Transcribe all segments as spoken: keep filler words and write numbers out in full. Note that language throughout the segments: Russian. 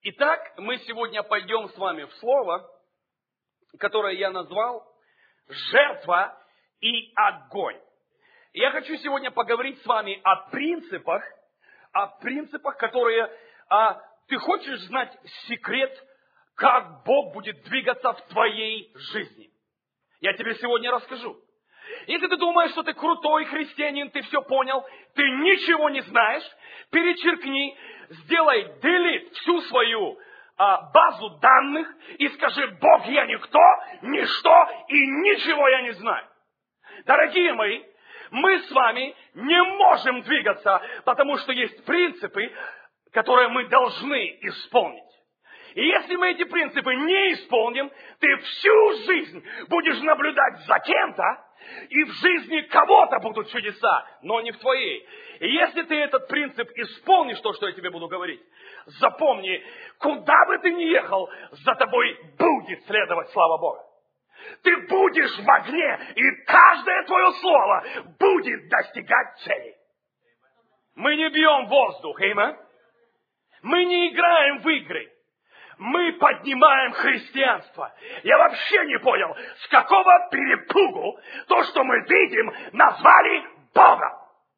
Итак, мы сегодня пойдем с вами в слово, которое я назвал «Жертва и огонь». И я хочу сегодня поговорить с вами о принципах, о принципах, которые... А, ты хочешь знать секрет, как Бог будет двигаться в твоей жизни? Я тебе сегодня расскажу. Если ты думаешь, что ты крутой христианин, ты все понял, ты ничего не знаешь, перечеркни, сделай delete всю свою а, базу данных и скажи: Бог, я никто, ничто и ничего я не знаю. Дорогие мои, мы с вами не можем двигаться, потому что есть принципы, которые мы должны исполнить. И если мы эти принципы не исполним, ты всю жизнь будешь наблюдать за кем-то, и в жизни кого-то будут чудеса, но не в твоей. И если ты этот принцип исполнишь, то, что я тебе буду говорить, запомни, куда бы ты ни ехал, за тобой будет следовать слава Бога. Ты будешь в огне, и каждое твое слово будет достигать цели. Мы не бьем воздух, аминь. Мы не играем в игры. Мы поднимаем христианство. Я вообще не понял, с какого перепугу то, что мы видим, назвали Богом.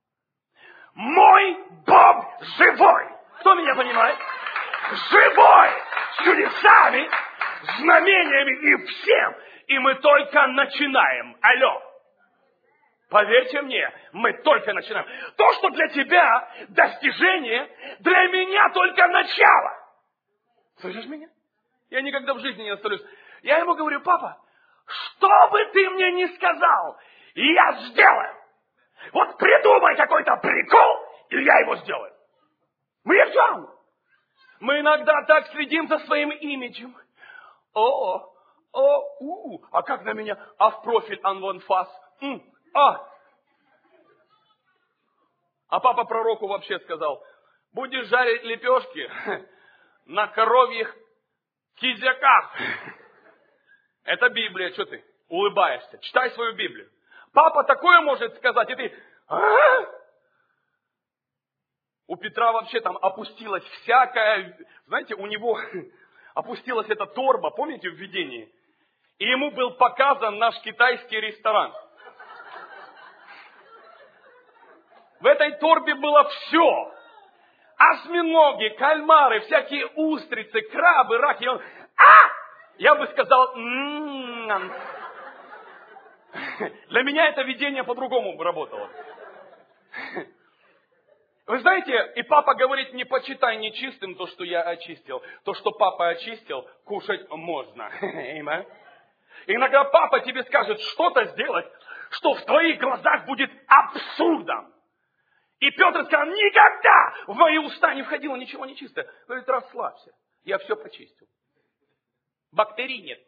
Мой Бог живой. Кто меня понимает? Живой. С чудесами, знамениями и всем. И мы только начинаем. Алло. Поверьте мне, мы только начинаем. То, что для тебя достижение, для меня только начало. Слышишь меня? Я никогда в жизни не остановлюсь. Я ему говорю: папа, что бы ты мне ни сказал, я сделаю. Вот придумай какой-то прикол, и я его сделаю. Мне все равно. Мы иногда так следим за своим имиджем. О, о, у, а как на меня? А в профиль анванфас? А. А папа пророку вообще сказал: будешь жарить лепешки на коровьих кизяках. Это Библия, что ты улыбаешься? Читай свою Библию. Папа такое может сказать, и ты... А? У Петра вообще там опустилась всякая... Знаете, у него опустилась эта торба, помните, в видении? И ему был показан наш китайский ресторан. В этой торбе было все. Осьминоги, кальмары, всякие устрицы, крабы, раки. Он, а! Я бы сказал, м-м-м. Для меня это видение по-другому работало. Вы знаете, и папа говорит: не почитай нечистым то, что я очистил. То, что папа очистил, кушать можно. Иногда папа тебе скажет что-то сделать, что в твоих глазах будет абсурдом. И Петр сказал: никогда в мои уста не входило ничего нечистое. Говорит: расслабься, я все почистил. Бактерий нет.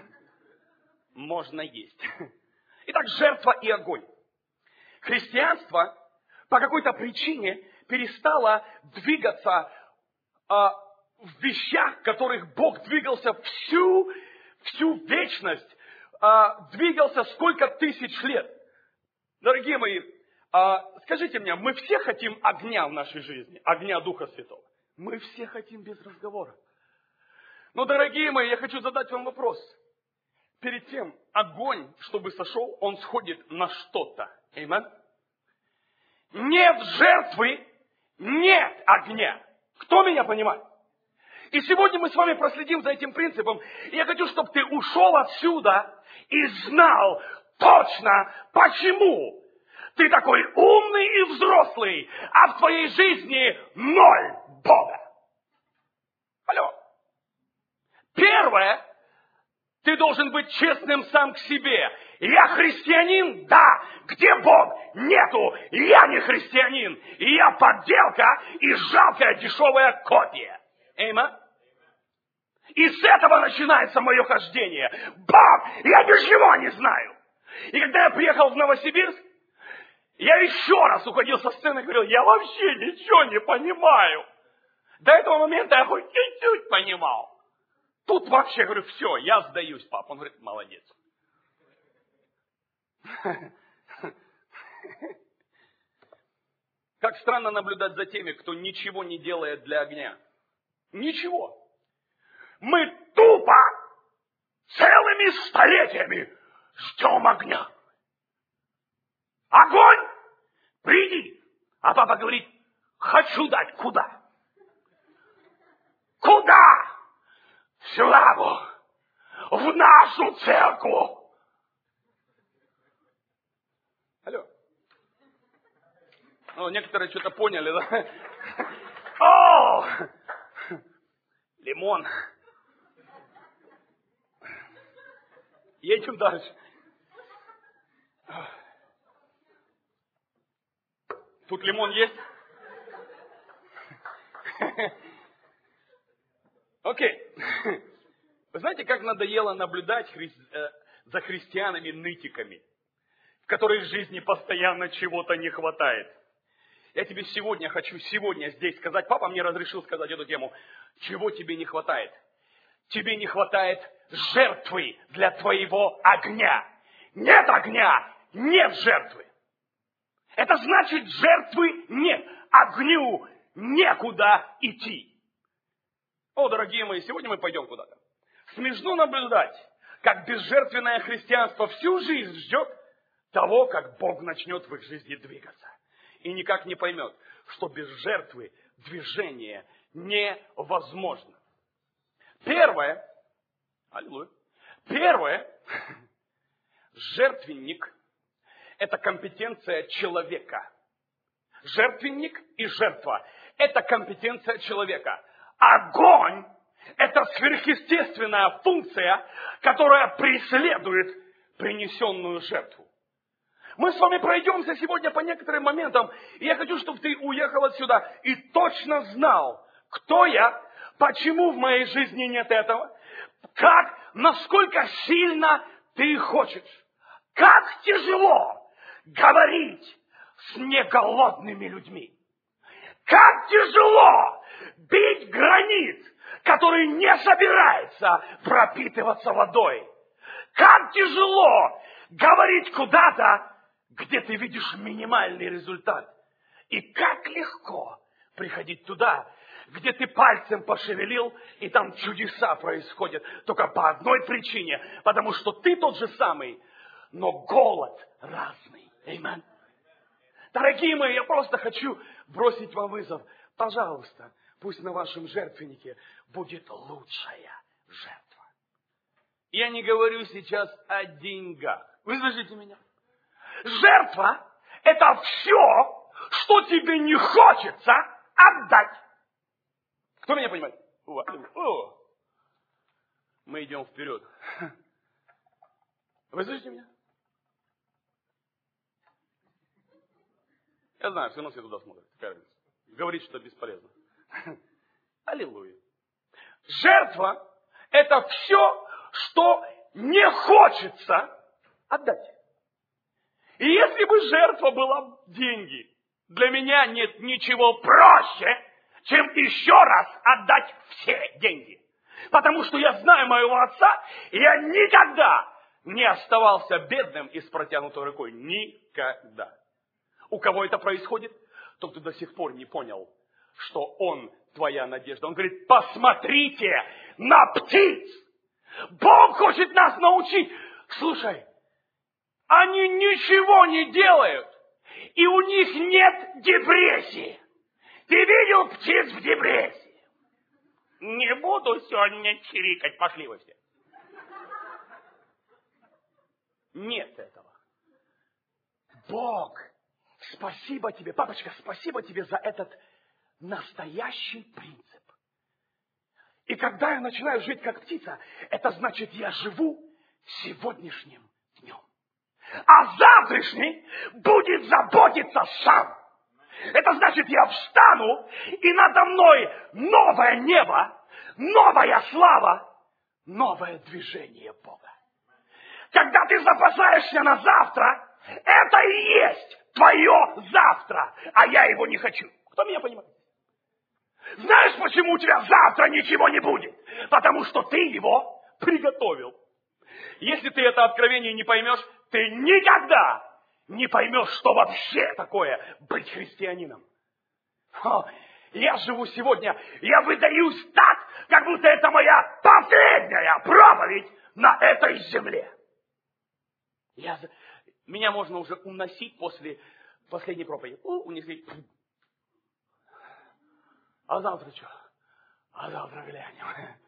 Можно есть. Итак, жертва и огонь. Христианство по какой-то причине перестало двигаться а, в вещах, в которых Бог двигался всю, всю вечность. А, двигался сколько тысяч лет. Дорогие мои, а, скажите мне, мы все хотим огня в нашей жизни, огня Духа Святого? Мы все хотим без разговора. Но, дорогие мои, я хочу задать вам вопрос. Перед тем, огонь, чтобы сошел, он сходит на что-то. Аминь. Нет жертвы, нет огня. Кто меня понимает? И сегодня мы с вами проследим за этим принципом. И я хочу, чтобы ты ушел отсюда и знал точно, почему ты такой умный и взрослый, а в твоей жизни ноль Бога. Алло. Первое, ты должен быть честным сам к себе. Я христианин? Да. Где Бог? Нету. Я не христианин. И я подделка и жалкая дешевая копия. Эйма? И с этого начинается мое хождение. Бог, я ничего не знаю. И когда я приехал в Новосибирск, я еще раз уходил со сцены и говорил: я вообще ничего не понимаю. До этого момента я хоть чуть-чуть понимал. Тут вообще, говорю, все, я сдаюсь, пап. Он говорит: молодец. Как странно наблюдать за теми, кто ничего не делает для огня. Ничего. мы тупо целыми столетиями ждем огня. Огонь, приди. А папа говорит, хочу дать. Куда? Куда? В славу. В нашу церковь. Алло. Ну, некоторые что-то поняли, да? О! Лимон. Едем дальше. Тут лимон есть? Окей. Вы знаете, как надоело наблюдать хри... за христианами-нытиками, в которых в жизни постоянно чего-то не хватает? Я тебе сегодня хочу, сегодня здесь сказать, папа мне разрешил сказать эту тему, чего тебе не хватает? Тебе не хватает жертвы для твоего огня. Нет огня, нет жертвы. Это значит, жертвы нет, огню некуда идти. О, дорогие мои, сегодня мы пойдем куда-то. Смешно наблюдать, как безжертвенное христианство всю жизнь ждет того, как Бог начнет в их жизни двигаться. И никак не поймет, что без жертвы движение невозможно. Первое, аллилуйя, первое, жертвенник – это компетенция человека. Жертвенник и жертва – это компетенция человека. Огонь – это сверхъестественная функция, которая преследует принесенную жертву. Мы с вами пройдемся сегодня по некоторым моментам, и я хочу, чтобы ты уехал отсюда и точно знал, кто я, почему в моей жизни нет этого, как, насколько сильно ты хочешь, как тяжело говорить с неголодными людьми, как тяжело бить гранит, который не собирается пропитываться водой, как тяжело говорить куда-то, где ты видишь минимальный результат. И как легко приходить туда, где ты пальцем пошевелил, и там чудеса происходят. Только по одной причине. Потому что ты тот же самый, но голод разный. Аминь. Дорогие мои, я просто хочу бросить вам вызов. Пожалуйста, пусть на вашем жертвеннике будет лучшая жертва. Я не говорю сейчас о деньгах. Вы слышите меня? Жертва – это все, что тебе не хочется отдать. Кто меня понимает? О, мы идем вперед. Вы слышите меня? Я знаю, все равно все туда смотрят. Говорит, что бесполезно. Аллилуйя. Жертва – это все, что не хочется отдать. И если бы жертва была деньги, для меня нет ничего проще, чем еще раз отдать все деньги. Потому что я знаю моего отца, и я никогда не оставался бедным и с протянутой рукой. Никогда. У кого это происходит? Тот, кто до сих пор не понял, что он твоя надежда. Он говорит, посмотрите на птиц. Бог хочет нас научить. Слушай, они ничего не делают, и у них нет депрессии. Ты видел птиц в депрессии? Не буду сегодня чирикать, пошли вы все. Нет этого. Бог, спасибо тебе, папочка, спасибо тебе за этот настоящий принцип. И когда я начинаю жить как птица, это значит, я живу сегодняшним днем. А завтрашний будет заботиться сам. Это значит, я встану, и надо мной новое небо, новая слава, новое движение Бога. Когда ты запасаешься на завтра, это и есть твое завтра, а я его не хочу. Кто меня понимает? Знаешь, почему у тебя завтра ничего не будет? Потому что ты его приготовил. Если ты это откровение не поймешь, ты никогда не поймешь, что вообще такое быть христианином. О, я живу сегодня, я выдаюсь так, как будто это моя править на этой земле. Я, меня можно уже уносить после последней проповеди. У, унесли. А завтра что? А завтра глянем.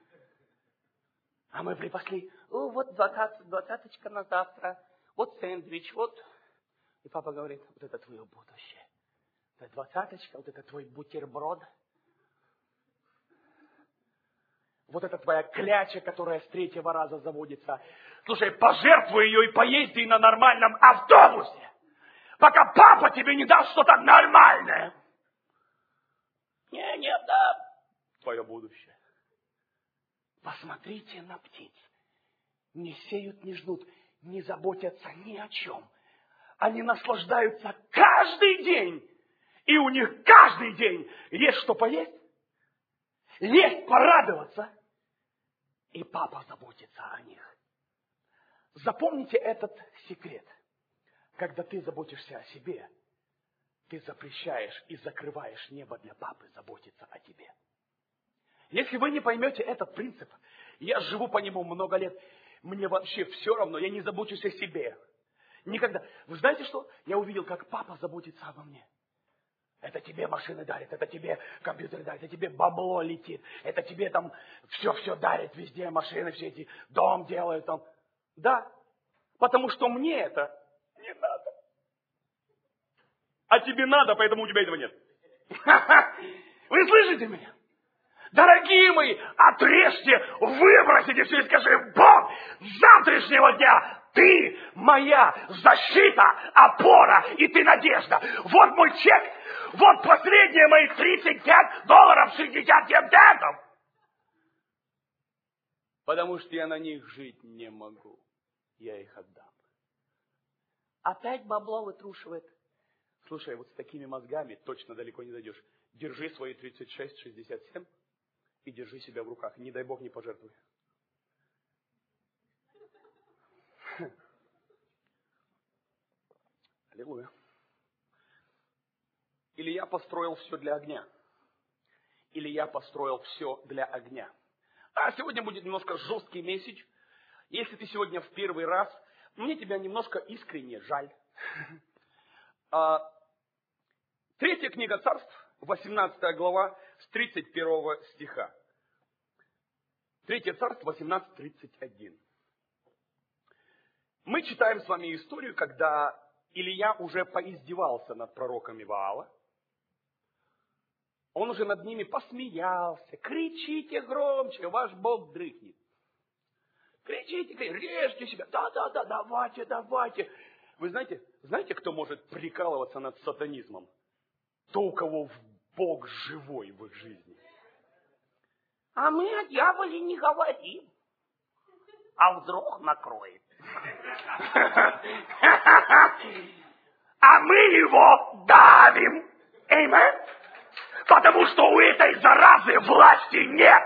А мы припасли. О, вот двадцать, двадцаточка на завтра. Вот сэндвич, вот. И папа говорит, вот это твое будущее. Это двадцаточка, вот это твой бутерброд. Вот это твоя кляча, которая с третьего раза заводится. Слушай, пожертвуй ее и поезди на нормальном автобусе. Пока папа тебе не даст что-то нормальное. Не, не отдам. Твое будущее. Посмотрите на птиц. Не сеют, не жнут, не заботятся ни о чем. Они наслаждаются каждый день. И у них каждый день есть что поесть, есть порадоваться. И папа заботится о них. Запомните этот секрет. Когда ты заботишься о себе, ты запрещаешь и закрываешь небо для папы заботиться о тебе. Если вы не поймете этот принцип, я живу по нему много лет, мне вообще все равно, я не забочусь о себе. Никогда. Вы знаете что? Я увидел, как папа заботится обо мне. Это тебе машины дарит, это тебе компьютер дарит, это тебе бабло летит, это тебе там все-все дарит, везде машины, все эти, дом делают там. Да, потому что мне это не надо. А тебе надо, поэтому у тебя этого нет. Вы слышите меня? Дорогие мои, отрежьте, выбросите все и скажи, Бог, с завтрашнего дня ты моя защита, опора, и ты надежда. Вот мой чек, вот последние мои тридцать пять долларов шестьдесят семь центов. Потому что я на них жить не могу. Я их отдам. Опять бабло вытрушивает. Слушай, вот с такими мозгами точно далеко не дойдешь. Держи свои тридцать шесть шестьдесят семь и держи себя в руках. Не дай Бог, не пожертвуй. Аллилуйя. Или я построил все для огня. Или я построил все для огня. А сегодня будет немножко жесткий месседж. Если ты сегодня в первый раз, мне тебя немножко искренне жаль. Третья книга Царств, восемнадцатая глава, с тридцать первого стиха. Третье Царство, восемнадцать тридцать один. Мы читаем с вами историю, когда Илия уже поиздевался над пророками Ваала. Он уже над ними посмеялся. Кричите громче, ваш Бог дрыхнет. Кричите, режьте себя. Да-да-да, давайте, давайте. Вы знаете, знаете, кто может прикалываться над сатанизмом? То, у кого Бог живой в их жизни. А мы о дьяволе не говорим. А вдруг накроет. А мы его давим. Аминь. Потому что у этой заразы власти нет.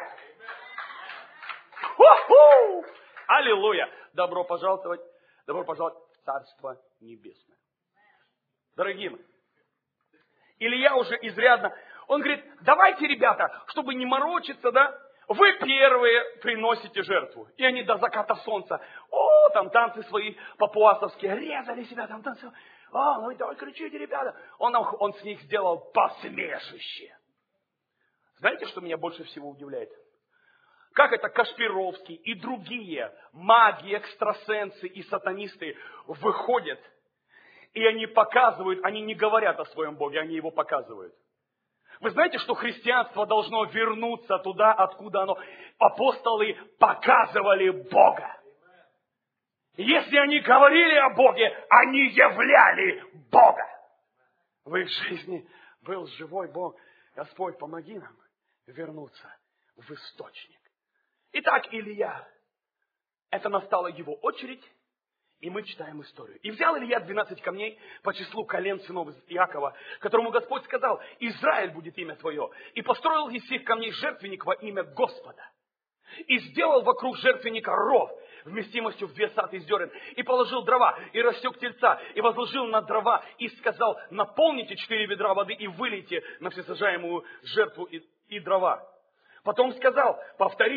У-ху! Аллилуйя. Добро пожаловать, добро пожаловать в Царство Небесное. Дорогие мои, Илия уже изрядно, он говорит, давайте, ребята, чтобы не морочиться, да, вы первые приносите жертву. И они до заката солнца, о, там танцы свои папуасовские, резали себя, там танцевали. О, ну давай кричите, ребята. Он, он с них сделал посмешище. Знаете, что меня больше всего удивляет? Как это Кашпировский и другие маги, экстрасенсы и сатанисты выходят, и они показывают, они не говорят о своем Боге, они его показывают. Вы знаете, что христианство должно вернуться туда, откуда оно. Апостолы показывали Бога. Если они говорили о Боге, они являли Бога. В их жизни был живой Бог. Господь, помоги нам вернуться в источник. Итак, Илия, это настала его очередь, и мы читаем историю. И взял Илия двенадцать камней по числу колен сынов Иакова, которому Господь сказал, Израиль будет имя твое. И построил из сих камней жертвенник во имя Господа. И сделал вокруг жертвенника ров вместимостью в две саты зерен. И положил дрова, и рассек тельца, и возложил на дрова, и сказал, наполните четыре ведра воды и вылейте на всесожаемую жертву и, и дрова. Потом сказал, повторите,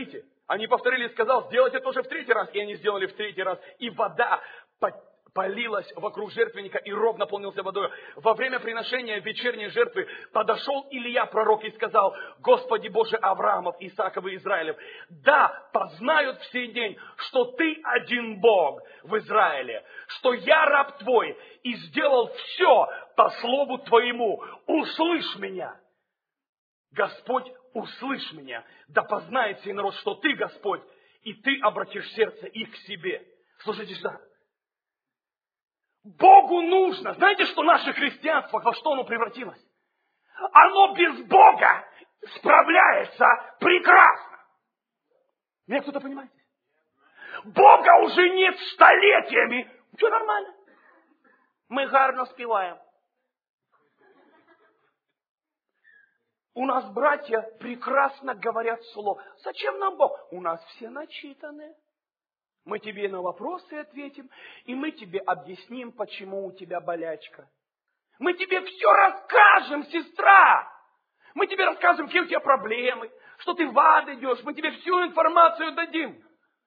Они повторили, сказал, сделайте это уже в третий раз. И они сделали в третий раз. И вода полилась вокруг жертвенника, и ров наполнился водой. Во время приношения вечерней жертвы подошел Илия, пророк, и сказал: Господи Боже Авраамов, Исааков и Израилев, да, познают в сей день, что Ты один Бог в Израиле, что я раб Твой, и сделал все по слову Твоему. Услышь меня. Господь, услышь меня. Да познает сей народ, что Ты, Господь, и Ты обратишь сердце их к себе. Слушайте сюда. Богу нужно. Знаете, что наше христианство, во что оно превратилось? Оно без Бога справляется прекрасно. Меня кто-то понимает? Бога уже нет столетиями. Все нормально. Мы гарно спеваем. У нас братья прекрасно говорят слово. Зачем нам Бог? У нас все начитаны. Мы тебе на вопросы ответим, и мы тебе объясним, почему у тебя болячка. Мы тебе все расскажем, сестра. Мы тебе расскажем, какие у тебя проблемы, что ты в ад идешь. Мы тебе всю информацию дадим.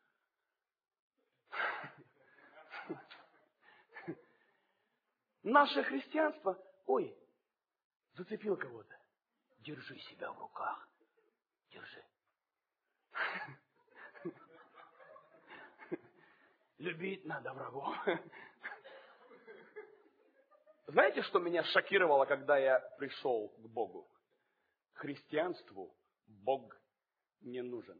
Наше христианство, ой, зацепил кого-то. Держи себя в руках. Держи. Любить надо врагов. Знаете, что меня шокировало, когда я пришел к Богу? Христианству Бог не нужен.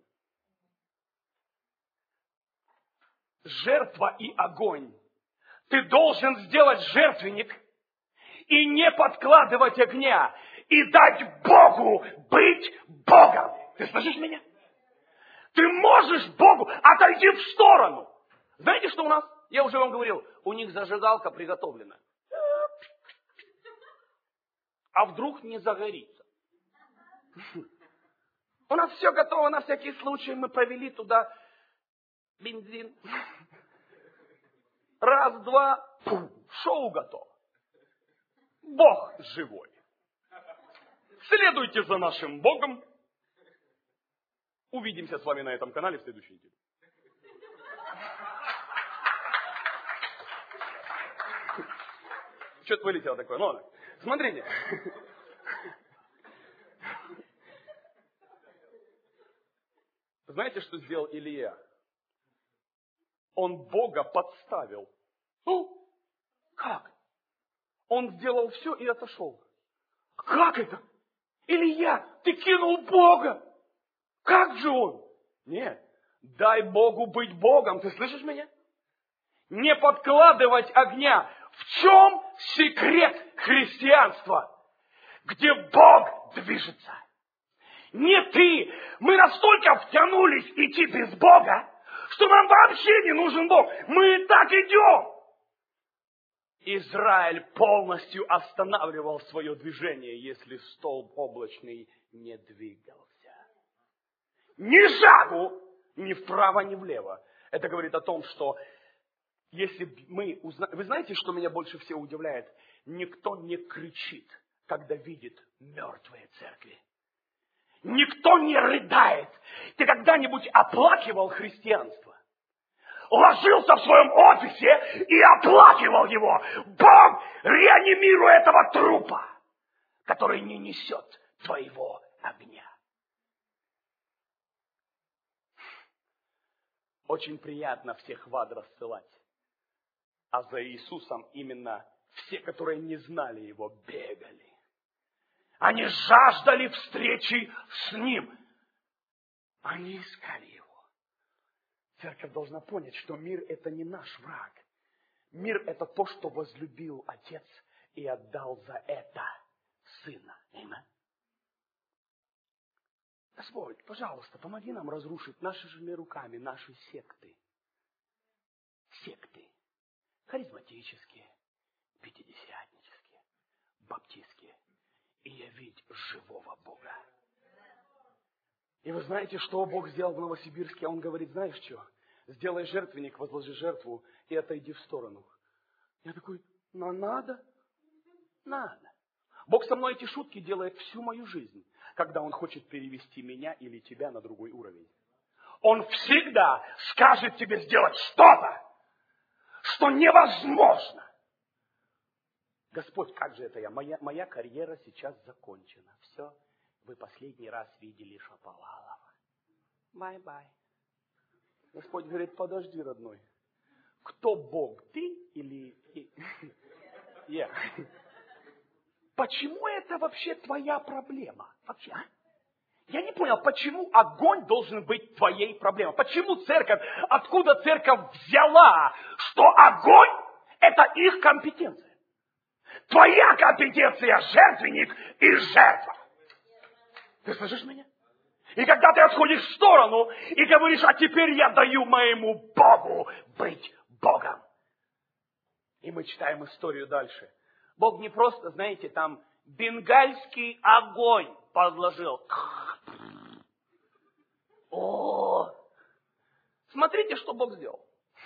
Жертва и огонь. Ты должен сделать жертвенник и не подкладывать огня, и дать Богу быть Богом. Ты слышишь меня? Ты можешь Богу отойти в сторону. Знаете, что у нас? Я уже вам говорил, у них зажигалка приготовлена. А вдруг не загорится? У нас все готово на всякий случай. Мы повели туда бензин. Раз, два, пум, шоу готово. Бог живой. Следуйте за нашим Богом. Увидимся с вами на этом канале в следующей неделе. Что-то вылетело такое. Ну ладно. Смотрите. Знаете, что сделал Илия? Он Бога подставил. Ну, как? Он сделал все и отошел. Как это? Илия, ты кинул Бога. Как же он? Нет, дай Богу быть Богом. Ты слышишь меня? Не подкладывать огня. В чем секрет христианства? Где Бог движется. Не ты. Мы настолько втянулись идти без Бога, что нам вообще не нужен Бог. Мы и так идем. Израиль полностью останавливал свое движение, если столб облачный не двигался. Ни шагу, ни вправо, ни влево. Это говорит о том, что если мы узнаем... Вы знаете, что меня больше всего удивляет? Никто не кричит, когда видит мертвые церкви. Никто не рыдает. Ты когда-нибудь оплакивал христианство? Ложился в своем офисе и оплакивал его. Бог, реанимируй этого трупа, который не несет твоего огня. Очень приятно всех в ад рассылать. А за Иисусом именно все, которые не знали Его, бегали. Они жаждали встречи с Ним. Они искали Его. Церковь должна понять, что мир – это не наш враг. Мир – это то, что возлюбил Отец и отдал за это Сына. Аминь. Господь, пожалуйста, помоги нам разрушить нашими руками наши секты. Секты. Харизматические, пятидесятнические, баптистские. И явить живого Бога. И вы знаете, что Бог сделал в Новосибирске? Он говорит, знаешь что? Сделай жертвенник, возложи жертву и отойди в сторону. Я такой, ну надо, надо. Бог со мной эти шутки делает всю мою жизнь, когда Он хочет перевести меня или тебя на другой уровень. Он всегда скажет тебе сделать что-то, что невозможно. Господь, как же это я? Моя, моя карьера сейчас закончена. Все, вы последний раз видели Шаповалова. Бай-бай. Господь говорит, подожди, родной. Кто Бог, ты или я? Почему это вообще твоя проблема? Вообще, а? Я не понял, почему огонь должен быть твоей проблемой? Почему церковь, откуда церковь взяла, что огонь это их компетенция? Твоя компетенция жертвенник и жертва. Ты слышишь меня? И когда ты отходишь в сторону и говоришь, а теперь я даю моему Богу быть Богом. И мы читаем историю дальше. Бог не просто, знаете, там бенгальский огонь подложил. О, смотрите, что Бог сделал.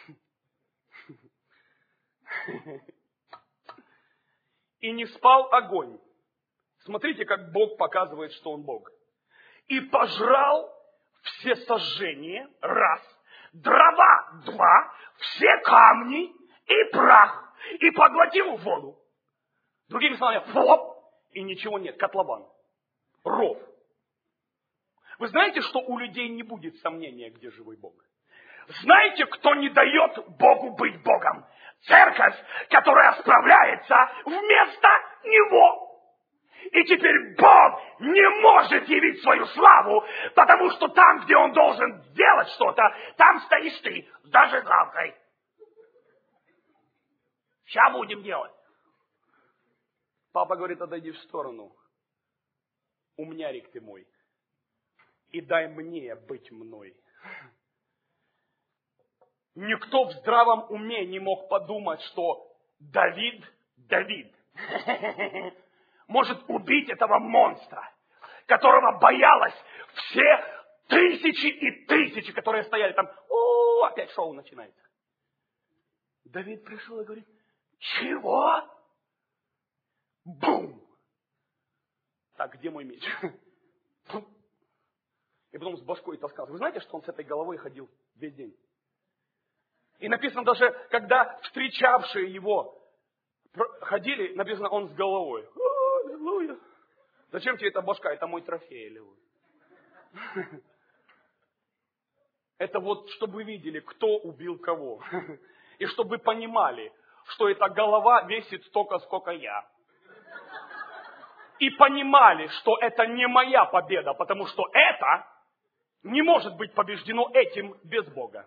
И не спал огонь. Смотрите, как Бог показывает, что Он Бог. И пожрал все сожжения, раз, дрова, два, все камни и прах, и поглотил воду. Другими словами, флоп, и ничего нет, котлован, ров. Вы знаете, что у людей не будет сомнения, где живой Бог? Знаете, кто не дает Богу быть Богом? Церковь, которая справляется вместо Него. И теперь Бог не может явить свою славу, потому что там, где Он должен сделать что-то, там стоишь ты с зажигалкой. Сейчас будем делать. Папа говорит, отойди в сторону. Умнярик ты мой. И дай мне быть мной. Никто в здравом уме не мог подумать, что Давид, Давид, может убить этого монстра, которого боялась все тысячи и тысячи, которые стояли там. О, опять шоу начинается. Давид пришел и говорит, чего? Бум! Так, где мой меч? И потом с башкой таскался. Вы знаете, что он с этой головой ходил весь день? И написано даже, когда встречавшие его ходили, написано, он с головой. Аллилуйя. Зачем тебе эта башка? Это мой трофей, аллилуйя. Это вот, чтобы вы видели, кто убил кого. И чтобы вы понимали, что эта голова весит столько, сколько я. И понимали, что это не моя победа, потому что это не может быть побеждено этим без Бога.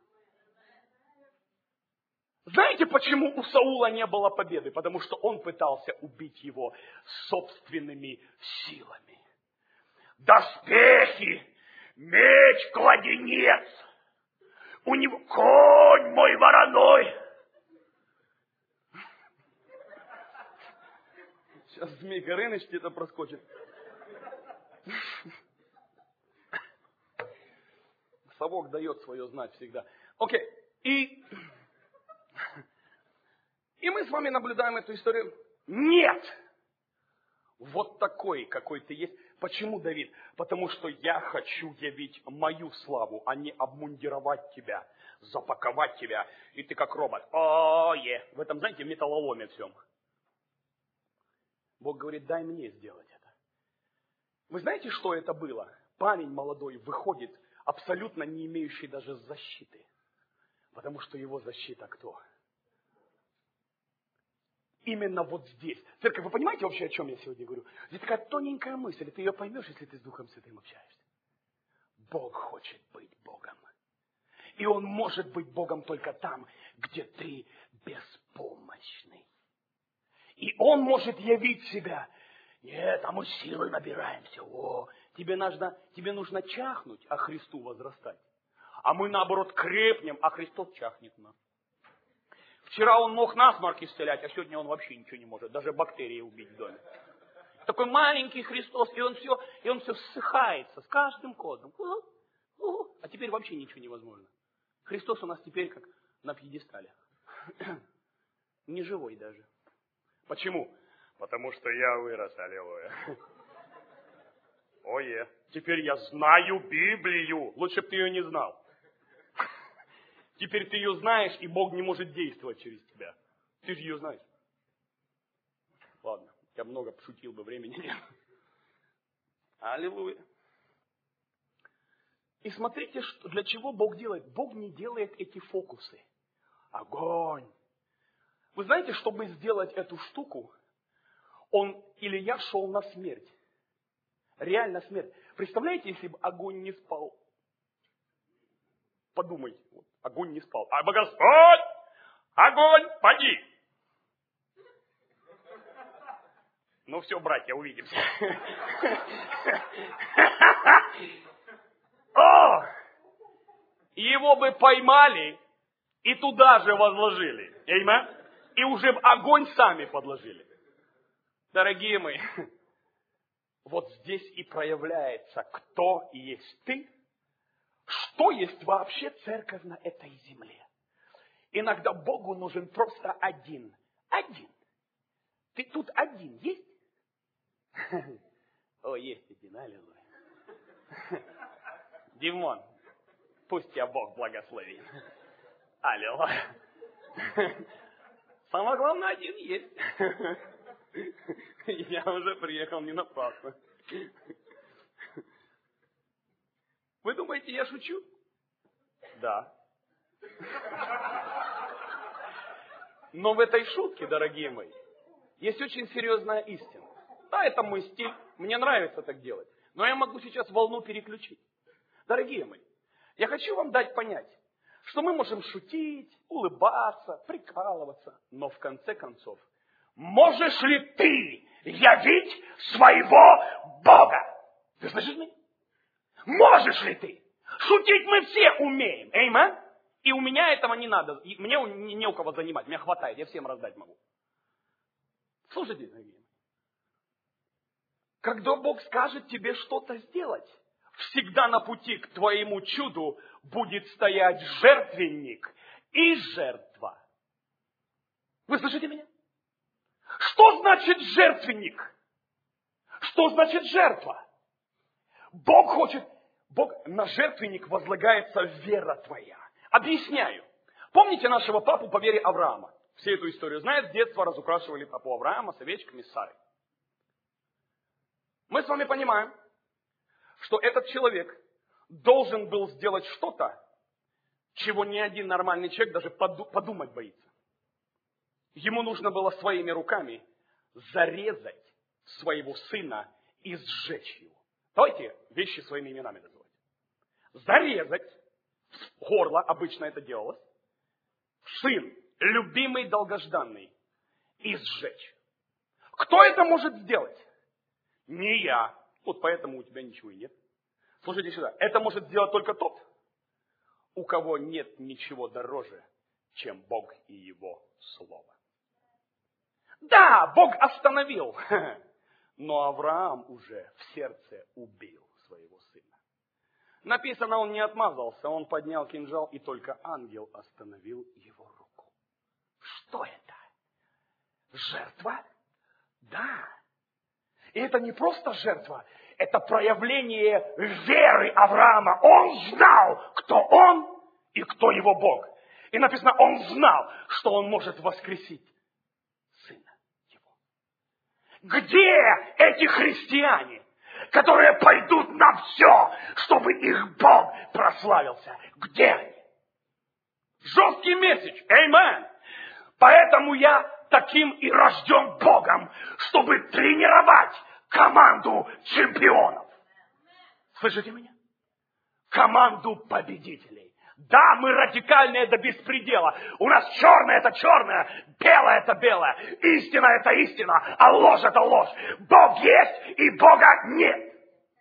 Знаете, почему у Саула не было победы? Потому что он пытался убить его собственными силами. Доспехи, меч, кладенец, у него конь мой вороной. Сейчас Змей Горыныч где-то проскочит. Совок дает свое знать всегда. Окей, и... И мы с вами наблюдаем эту историю. Нет! Вот такой, какой ты есть. Почему, Давид? Потому что я хочу явить мою славу, а не обмундировать тебя, запаковать тебя. И ты как робот. О-е! В этом, знаете, металлоломе всем. Бог говорит, дай мне сделать это. Вы знаете, что это было? Парень молодой выходит, абсолютно не имеющий даже защиты. Потому что его защита кто? Именно вот здесь. Церковь, вы понимаете вообще, о чем я сегодня говорю? Здесь такая тоненькая мысль, и ты ее поймешь, если ты с Духом Святым общаешься. Бог хочет быть Богом. И Он может быть Богом только там, где ты беспомощный. И Он может явить себя. Нет, а мы силы набираемся. О, тебе нужно, тебе нужно чахнуть, а Христу возрастать. А мы, наоборот, крепнем, а Христос чахнет нас. Вчера он мог насморк исцелять, а сегодня он вообще ничего не может. Даже бактерии убить в доме. Такой маленький Христос, и он все, и он все ссыхается с каждым кодом. А теперь вообще ничего невозможно. Христос у нас теперь как на пьедестале. Не живой даже. Почему? Потому что я вырос, аллилуйя. Ое. Теперь я знаю Библию. Лучше бы ты ее не знал. Теперь ты ее знаешь, и Бог не может действовать через тебя. Ты же ее знаешь. Ладно, я много пошутил бы, времени нет. Аллилуйя. И смотрите, что, для чего Бог делает. Бог не делает эти фокусы. Огонь. Вы знаете, чтобы сделать эту штуку, он, Илья шел на смерть. Реально смерть. Представляете, если бы огонь не спал? Подумайте, вот, огонь не спал. А Господь, огонь, поди. Ну все, братья, увидимся. О! Его бы поймали и туда же возложили. Эймен? И уже в огонь сами подложили. Дорогие мои, вот здесь и проявляется, кто есть ты, что есть вообще церковь на этой земле. Иногда Богу нужен просто один. Один. Ты тут один есть? О, есть один, аллилуйя. Димон, пусть тебя Бог благословит. Аллилуйя. Самое главное, один есть. Я уже приехал не напрасно. Вы думаете, я шучу? Да. Но в этой шутке, дорогие мои, есть очень серьезная истина. Да, это мой стиль, мне нравится так делать. Но я могу сейчас волну переключить. Дорогие мои, я хочу вам дать понять, что мы можем шутить, улыбаться, прикалываться, но в конце концов, можешь ли ты явить своего Бога? Ты слышишь меня? Можешь ли ты? Шутить мы все умеем. Эймен? И у меня этого не надо. И мне не, не у кого занимать. Меня хватает. Я всем раздать могу. Слушайте, дорогие. Когда Бог скажет тебе что-то сделать, всегда на пути к твоему чуду будет стоять жертвенник и жертва. Вы слышите меня? Что значит жертвенник? Что значит жертва? Бог хочет, Бог, на жертвенник возлагается вера твоя. Объясняю. Помните нашего папу по вере Авраама? Все эту историю знают, с детства разукрашивали папу Авраама с овечками, с Сарой. Мы с вами понимаем, что этот человек должен был сделать что-то, чего ни один нормальный человек даже подумать боится. Ему нужно было своими руками зарезать своего сына и сжечь его. Давайте вещи своими именами называть. Зарезать, горло, обычно это делалось, сын, любимый, долгожданный, и сжечь. Кто это может сделать? Не я. Вот поэтому у тебя ничего и нет. Слушайте сюда. Это может сделать только тот, у кого нет ничего дороже, чем Бог и Его Слово. Да, Бог остановил. Но Авраам уже в сердце убил своего сына. Написано, он не отмазался, он поднял кинжал, и только ангел остановил его руку. Что это? Жертва? Да. И это не просто жертва, это проявление веры Авраама. Он знал, кто он и кто его Бог. И написано, он знал, что он может воскресить сына его. Где эти христиане, которые пойдут на все, чтобы их Бог прославился? Где они? Жесткий месседж. Аминь. Поэтому я таким и рожден Богом, чтобы тренировать команду чемпионов. Слышите меня? Команду победителей. Да, мы радикальные до беспредела. У нас черное это черное, белое это белое, истина это истина, а ложь это ложь. Бог есть и Бога нет.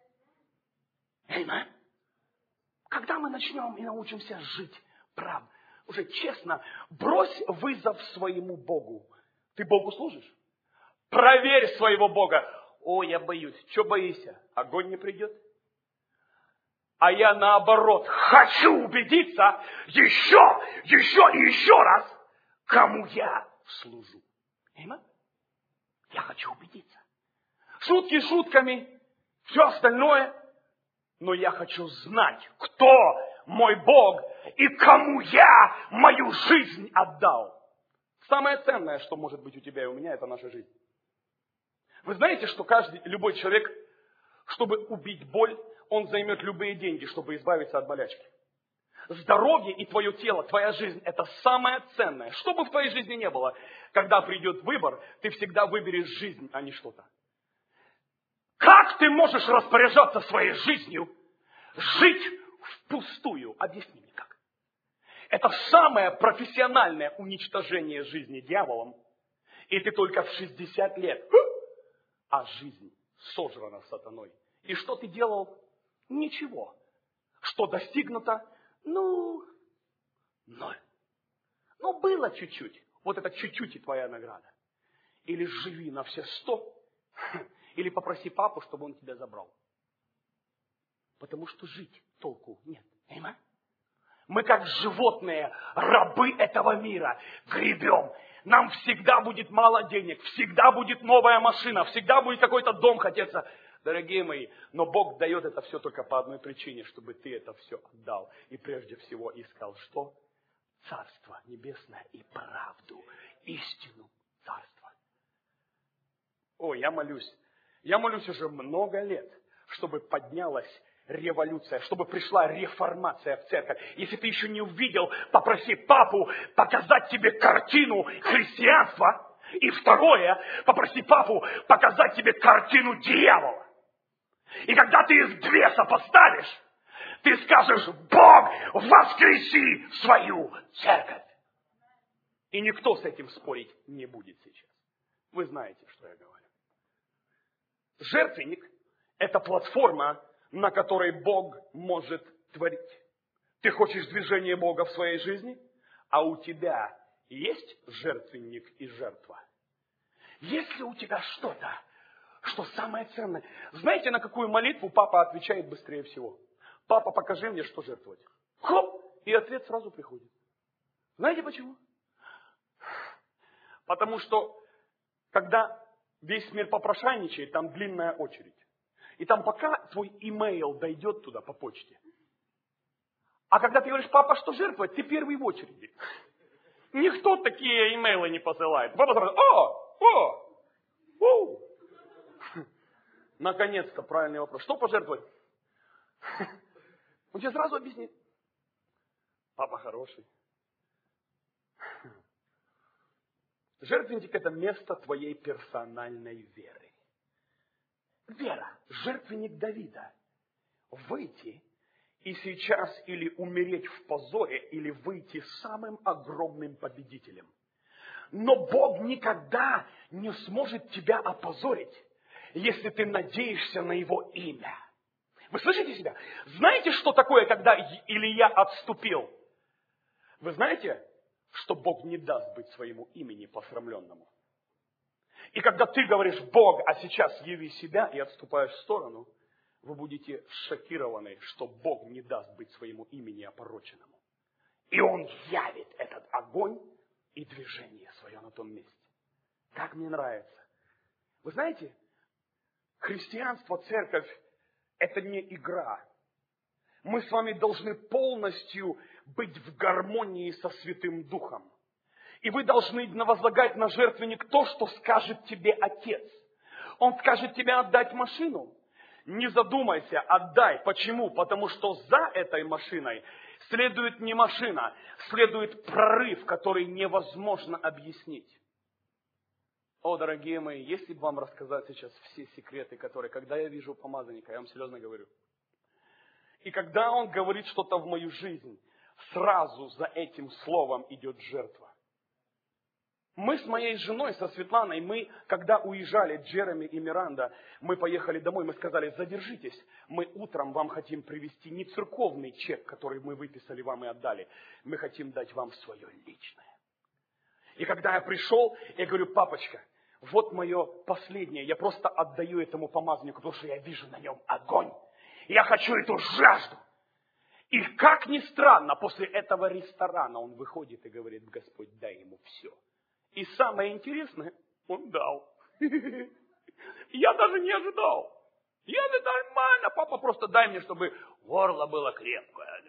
Аминь. Когда мы начнем и научимся жить правдой, уже честно, брось вызов своему Богу. Ты Богу служишь? Проверь своего Бога. О, я боюсь. Чего боишься? Огонь не придет? А я наоборот хочу убедиться еще, еще и еще раз, кому я служу. Понимаете? Я хочу убедиться. Шутки шутками, все остальное. но я хочу знать, кто мой Бог и кому я мою жизнь отдал. Самое ценное, что может быть у тебя и у меня, это наша жизнь. Вы знаете, что каждый, любой человек, чтобы убить боль, он займет любые деньги, чтобы избавиться от болячки. Здоровье и твое тело, твоя жизнь – это самое ценное. Что бы в твоей жизни не было, когда придет выбор, ты всегда выберешь жизнь, а не что-то. Как ты можешь распоряжаться своей жизнью, жить впустую? Объясни мне как. Это самое профессиональное уничтожение жизни дьяволом. И ты только в шестьдесят лет, а жизнь сожрана сатаной. И что ты делал? Ничего. Что достигнуто? Ну, ноль. Ну, было чуть-чуть. Вот это чуть-чуть и твоя награда. Или живи на все сто, или попроси папу, чтобы он тебя забрал. Потому что жить толку нет. Понимаешь? Мы как животные, рабы этого мира, гребем. Нам всегда будет мало денег, всегда будет новая машина, всегда будет какой-то дом хотеться. Дорогие мои, но Бог дает это все только по одной причине, чтобы ты это все отдал. И прежде всего искал что? Царство небесное и правду, истину царства. О, я молюсь. Я молюсь уже много лет, чтобы поднялась революция, чтобы пришла реформация в церковь. Если ты еще не увидел, попроси папу показать тебе картину христианства. И второе, попроси папу показать тебе картину дьявола. И когда ты их две сопоставишь, ты скажешь: Бог, воскреси свою церковь. И никто с этим спорить не будет сейчас. Вы знаете, что я говорю. Жертвенник – это платформа, на которой Бог может творить. Ты хочешь движения Бога в своей жизни? А у тебя есть жертвенник и жертва? Есть ли у тебя что-то, что самое ценное? Знаете, на какую молитву папа отвечает быстрее всего? Папа, покажи мне, что жертвовать. Хоп! И ответ сразу приходит. Знаете почему? Потому что, когда весь мир попрошайничает, там длинная очередь. И там пока твой имейл дойдет туда по почте. А когда ты говоришь: папа, что жертвовать? Ты первый в очереди. Никто такие имейлы не посылает. Папа сразу: о, о, о. Наконец-то правильный вопрос. Что пожертвовать? Он тебе сразу объяснит. Папа хороший. Жертвенник – это место твоей персональной веры. Вера, жертвенник Давида. Выйти и сейчас или умереть в позоре, или выйти самым огромным победителем. Но Бог никогда не сможет тебя опозорить, если ты надеешься на Его имя. Вы слышите себя? Знаете, что такое, когда Илия отступил? Вы знаете, что Бог не даст быть своему имени посрамленному? И когда ты говоришь: Бог, а сейчас яви себя, и отступаешь в сторону, вы будете шокированы, что Бог не даст быть своему имени опороченному. И Он явит этот огонь и движение свое на том месте. Как мне нравится. Вы знаете, христианство, церковь – это не игра. Мы с вами должны полностью быть в гармонии со Святым Духом. И вы должны возлагать на жертвенник то, что скажет тебе Отец. Он скажет тебе отдать машину. Не задумайся, отдай. Почему? Потому что за этой машиной следует не машина, следует прорыв, который невозможно объяснить. О, дорогие мои, если бы вам рассказать сейчас все секреты, которые, когда я вижу помазанника, я вам серьезно говорю, и когда он говорит что-то в мою жизнь, сразу за этим словом идет жертва. Мы с моей женой, со Светланой, мы, когда уезжали, Джереми и Миранда, мы поехали домой, мы сказали: задержитесь, мы утром вам хотим привезти не церковный чек, который мы выписали вам и отдали, мы хотим дать вам свое личное. И когда я пришел, я говорю: папочка, вот мое последнее, я просто отдаю этому помазаннику, потому что я вижу на нем огонь. Я хочу эту жажду. И как ни странно, после этого ресторана он выходит и говорит: Господь, дай ему все. И самое интересное, он дал. Я даже не ожидал. Я говорю, нормально, папа, просто дай мне, чтобы горло было крепкое.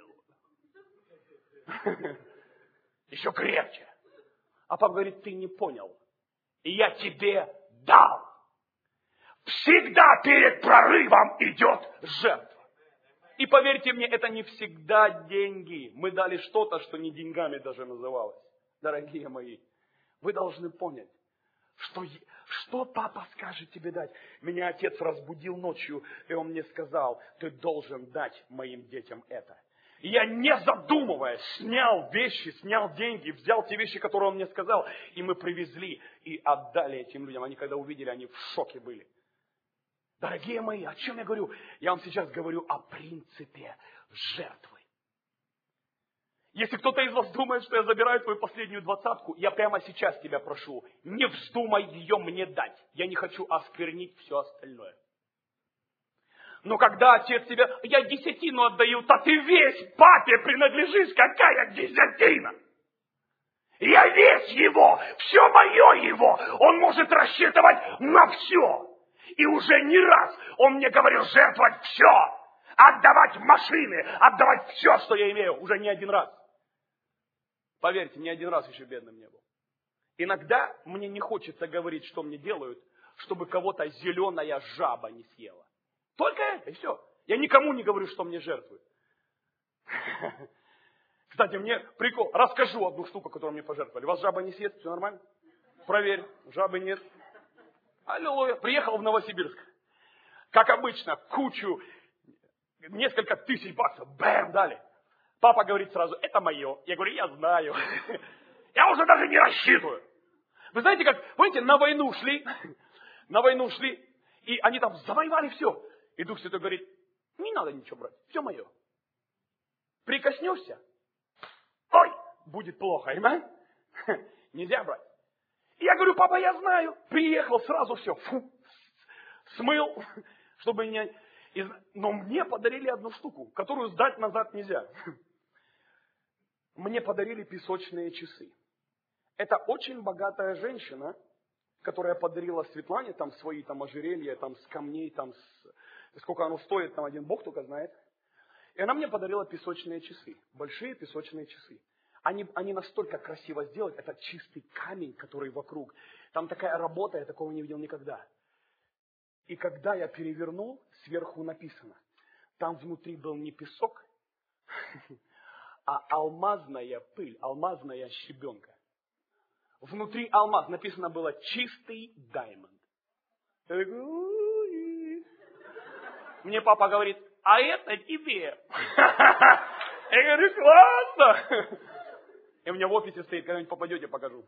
Еще крепче. А папа говорит, ты не понял. И я тебе дал. Всегда перед прорывом идет жертва. И поверьте мне, это не всегда деньги. Мы дали что-то, что не деньгами даже называлось. Дорогие мои, вы должны понять, что, что папа скажет тебе дать. Меня отец разбудил ночью, и он мне сказал, ты должен дать моим детям это. И я, не задумываясь, снял вещи, снял деньги, взял те вещи, которые он мне сказал, и мы привезли и отдали этим людям. Они когда увидели, они в шоке были. Дорогие мои, о чем я говорю? Я вам сейчас говорю о принципе жертвы. Если кто-то из вас думает, что я забираю твою последнюю двадцатку, я прямо сейчас тебя прошу, не вздумай ее мне дать. Я не хочу осквернить все остальное. Но когда отец тебе, я десятину отдаю, то ты весь папе принадлежишь, какая десятина? Я весь его, все мое его, он может рассчитывать на все. И уже не раз он мне говорил жертвовать все, отдавать машины, отдавать все, что я имею, уже не один раз. Поверьте, ни один раз еще бедным не был. Иногда мне не хочется говорить, что мне делают, чтобы кого-то зеленая жаба не съела. Только это, и все. Я никому не говорю, что мне жертвуют. Кстати, мне прикол. Расскажу одну штуку, которую мне пожертвовали. Вас жаба не съест? Все нормально? Проверь. Жабы нет. Аллилуйя. Приехал в Новосибирск. Как обычно, кучу, несколько тысяч баксов. Бэм, дали. Папа говорит сразу, это мое. Я говорю, я знаю. Я уже даже не рассчитываю. Вы знаете, как, помните, на войну шли, на войну шли, и они там завоевали все. И Дух Святой говорит, не надо ничего брать, все мое. Прикоснешься, ой, будет плохо, понимаешь? Нельзя брать. И я говорю, папа, я знаю. Приехал, сразу все, фу, смыл, чтобы не... Но мне подарили одну штуку, которую сдать назад нельзя. Мне подарили песочные часы. Это очень богатая женщина, которая подарила Светлане там свои там ожерелья, там с камней, там с... сколько оно стоит, там один Бог только знает. И она мне подарила песочные часы, большие песочные часы. Они, они настолько красиво сделаны, это чистый камень, который вокруг. Там такая работа, я такого не видел никогда. И когда я перевернул, сверху написано, там внутри был не песок, а алмазная пыль, алмазная щебенка. Внутри алмаз написано было чистый даймонд. Я говорю, мне папа говорит, а это тебе. Я говорю, классно. И у меня в офисе стоит, когда-нибудь попадете, покажу.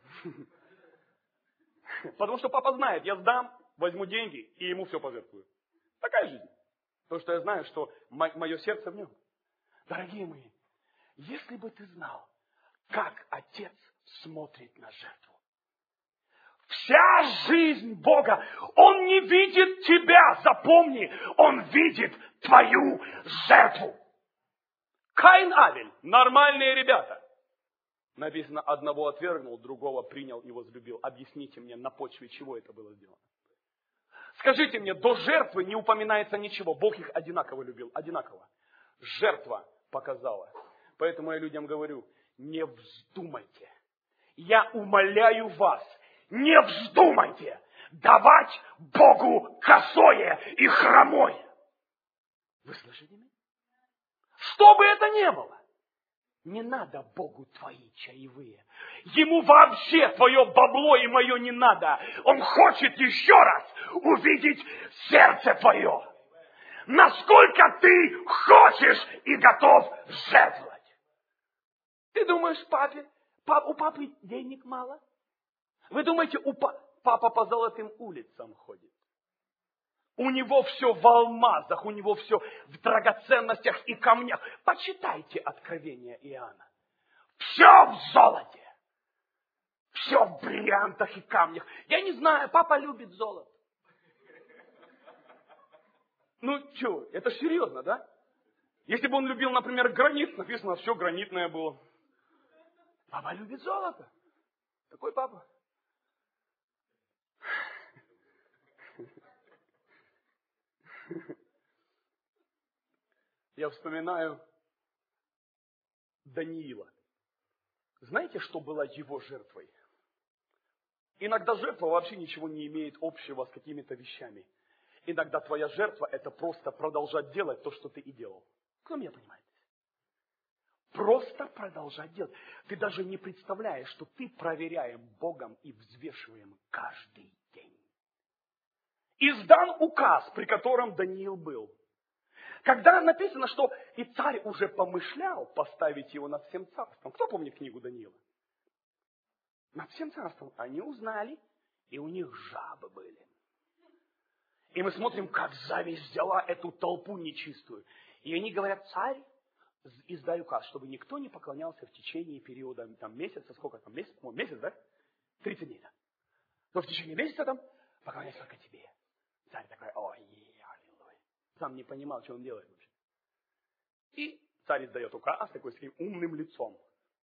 Потому что папа знает, я сдам, возьму деньги и ему все пожертвую. Такая жизнь. Потому что я знаю, что мое сердце в нем. Дорогие мои, если бы ты знал, как Отец смотрит на жертву. Вся жизнь Бога, Он не видит тебя, запомни, Он видит твою жертву. Каин, Авель, нормальные ребята. Написано, одного отвергнул, другого принял и возлюбил. Объясните мне, на почве чего это было сделано. Скажите мне, до жертвы не упоминается ничего. Бог их одинаково любил, одинаково. Жертва показала. Поэтому я людям говорю, не вздумайте. Я умоляю вас, не вздумайте давать Богу косое и хромое. Вы слышите меня? Что бы это ни было, не надо Богу твои чаевые. Ему вообще твое бабло и мое не надо. Он хочет еще раз увидеть сердце твое. Насколько ты хочешь и готов жертвовать. Ты думаешь, папе, пап, у папы денег мало? Вы думаете, у па, папа по золотым улицам ходит? У него все в алмазах, у него все в драгоценностях и камнях. Почитайте Откровение Иоанна. Все в золоте. Все в бриллиантах и камнях. Я не знаю, папа любит золото. Ну, что, это серьезно, да? Если бы он любил, например, гранит, написано, все гранитное было. Папа любит золото. Такой папа. Я вспоминаю Даниила. Знаете, что было его жертвой? Иногда жертва вообще ничего не имеет общего с какими-то вещами. Иногда твоя жертва – это просто продолжать делать то, что ты и делал. Кто меня понимает? Просто продолжать делать. Ты даже не представляешь, что ты проверяем Богом и взвешиваем каждый день. Издан указ, при котором Даниил был. Когда написано, что и царь уже помышлял поставить его над всем царством. Кто помнит книгу Даниила? Над всем царством. Они узнали, и у них жабы были. И мы смотрим, как зависть взяла эту толпу нечистую. И они говорят: царь, издай указ, чтобы никто не поклонялся в течение периода там, месяца, сколько там, месяц, месяц, да? тридцать дней, да? Но в течение месяца там поклоняйся только тебе. Царь такой: ой, аллилуйя. Сам не понимал, что он делает вообще. И царь издает указ такой с таким умным лицом.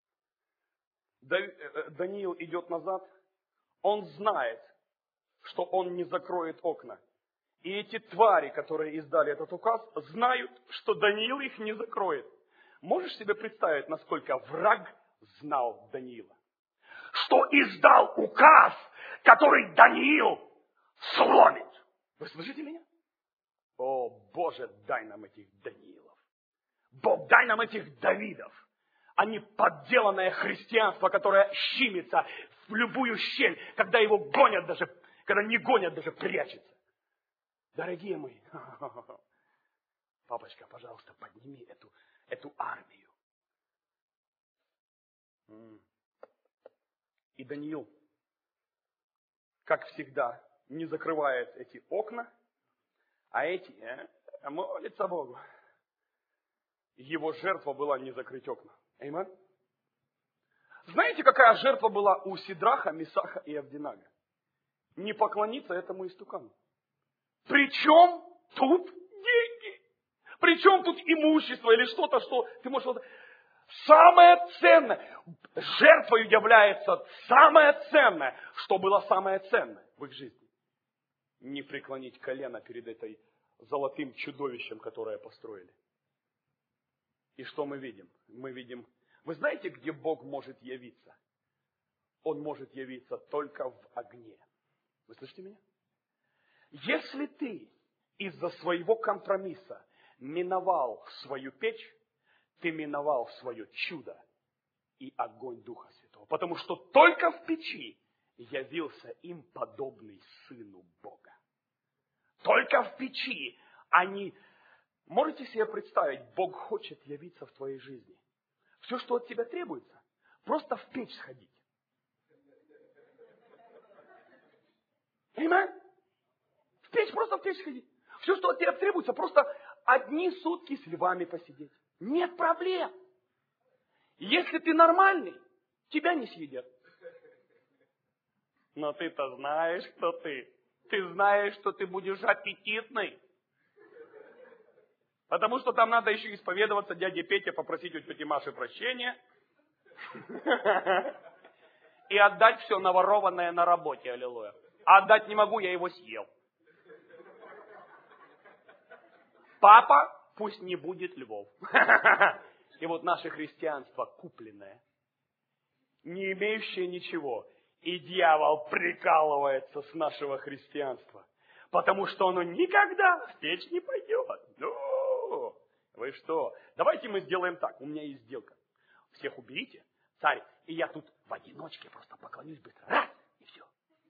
Даниил идет назад, он знает, что он не закроет окна. И эти твари, которые издали этот указ, знают, что Даниил их не закроет. Можешь себе представить, насколько враг знал Даниила? Что издал указ, который Даниил сломит. Вы слышите меня? О, Боже, дай нам этих Даниилов. Бог, дай нам этих Давидов. А не подделанное христианство, которое щимится в любую щель, когда его гонят даже, когда не гонят, даже прячется. Дорогие мои, папочка, пожалуйста, подними эту, эту армию. И Даниил, как всегда, не закрывает эти окна, а эти э, молятся Богу. Его жертва была не закрыть окна. Аминь. Знаете, какая жертва была у Сидраха, Месаха и Авдинага? Не поклониться этому истукану. Причем тут деньги? Причем тут имущество или что-то, что ты можешь... Самое ценное, жертвой является самое ценное, что было самое ценное в их жизни. Не преклонить колено перед этой золотым чудовищем, которое построили. И что мы видим? Мы видим... Вы знаете, где Бог может явиться? Он может явиться только в огне. Вы слышите меня? Если ты из-за своего компромисса миновал свою печь, ты миновал свое чудо и огонь Духа Святого. Потому что только в печи явился им подобный Сыну Бога. Только в печи они... Можете себе представить, Бог хочет явиться в твоей жизни. Все, что от тебя требуется, просто в печь сходить. Понимаешь? В печь, просто в печь сходить. Все, что от тебя требуется, просто одни сутки с львами посидеть. Нет проблем. Если ты нормальный, тебя не съедят. Но ты-то знаешь, кто ты. Ты знаешь, что ты будешь аппетитный. Потому что там надо еще исповедоваться дяде Пете, попросить у тети Маши прощения. И отдать все наворованное на работе, аллилуйя. А отдать не могу, я его съел. Папа, пусть не будет львов. И вот наше христианство купленное, не имеющее ничего. И дьявол прикалывается с нашего христианства. Потому что оно никогда в печь не пойдет. Ну, вы что? Давайте мы сделаем так. У меня есть сделка. Всех уберите, царь, и я тут в одиночке просто поклонюсь быстро. Раз, и все.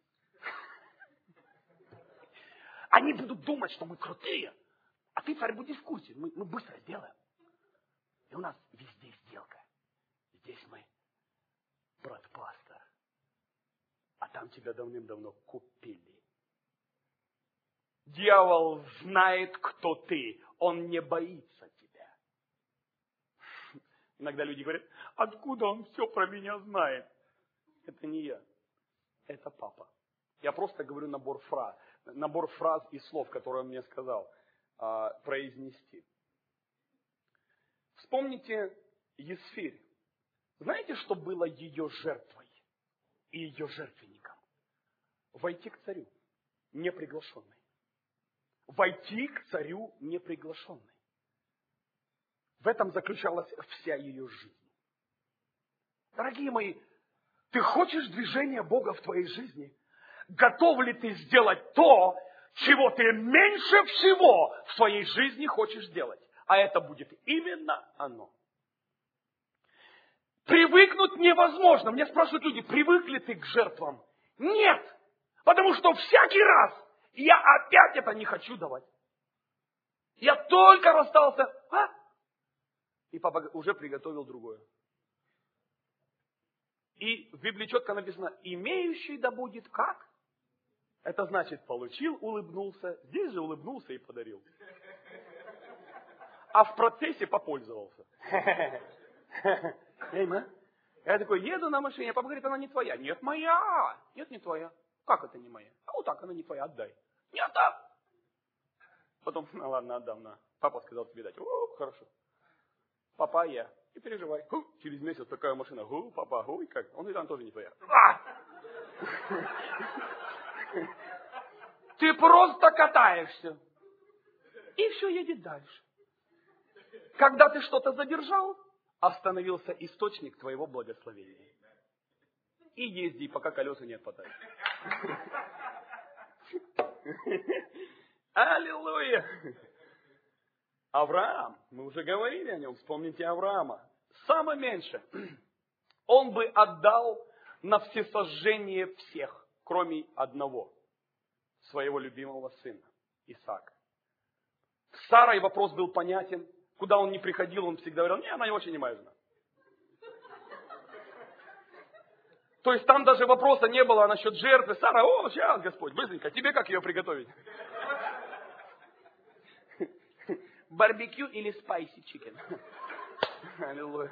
Они будут думать, что мы крутые. А ты, царь, будешь в курсе. Мы, мы быстро сделаем. И у нас везде сделка. Здесь мы брат-пастор. А там тебя давным-давно купили. Дьявол знает, кто ты. Он не боится тебя. Иногда люди говорят: откуда он все про меня знает? Это не я. Это папа. Я просто говорю набор фраз, набор фраз и слов, которые он мне сказал а, произнести. Вспомните Есфирь. Знаете, что было ее жертвой и ее жертвенником? Войти к царю, неприглашенной. войти к царю неприглашенной. В этом заключалась вся ее жизнь. Дорогие мои, ты хочешь движения Бога в твоей жизни? Готов ли ты сделать то, чего ты меньше всего в своей жизни хочешь делать? А это будет именно оно. Привыкнуть невозможно. Мне спрашивают люди, привыкли ты к жертвам? Нет. Потому что всякий раз я опять это не хочу давать. Я только расстался, а? И папа уже приготовил другое. И в Библии четко написано, имеющий да будет как? Это значит, получил, улыбнулся, здесь же улыбнулся и подарил. А в процессе попользовался. Я такой, еду на машине, папа говорит, она не твоя. Нет, моя. Нет, не твоя. Как это не моя? А вот так, она не твоя, отдай. Не отдам. Потом, ну ладно, отдам, на. Папа сказал тебе дать. О, хорошо. Папа, я. Не переживай. Ху, через месяц такая машина. Ху, папа, ой, как. Он говорит, она тоже не твоя. А! Ты просто катаешься. И все едет дальше. Когда ты что-то задержал, остановился источник твоего благословения. И езди, пока колеса не отпадают. Аллилуйя! Авраам, мы уже говорили о нем, вспомните Авраама. Самое меньшее, он бы отдал на всесожжение всех, кроме одного, своего любимого сына, Исаака. С Сарой вопрос был понятен. Куда он не приходил, он всегда говорил, не, она не очень не моя жена. То есть там даже вопроса не было насчет жертвы. Сара, о, сейчас, Господь, быстренько, тебе как ее приготовить? Барбекю или спайси чикен? Аллилуйя.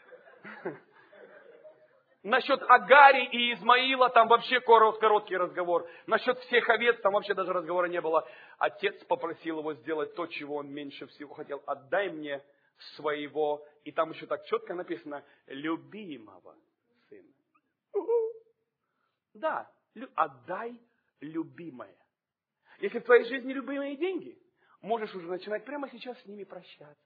Насчет Агари и Измаила там вообще короткий разговор. Насчет всех овец там вообще даже разговора не было. Отец попросил его сделать то, чего он меньше всего хотел. Отдай мне своего, и там еще так четко написано, любимого сына. Да, отдай любимое. Если в твоей жизни любимые деньги, можешь уже начинать прямо сейчас с ними прощаться.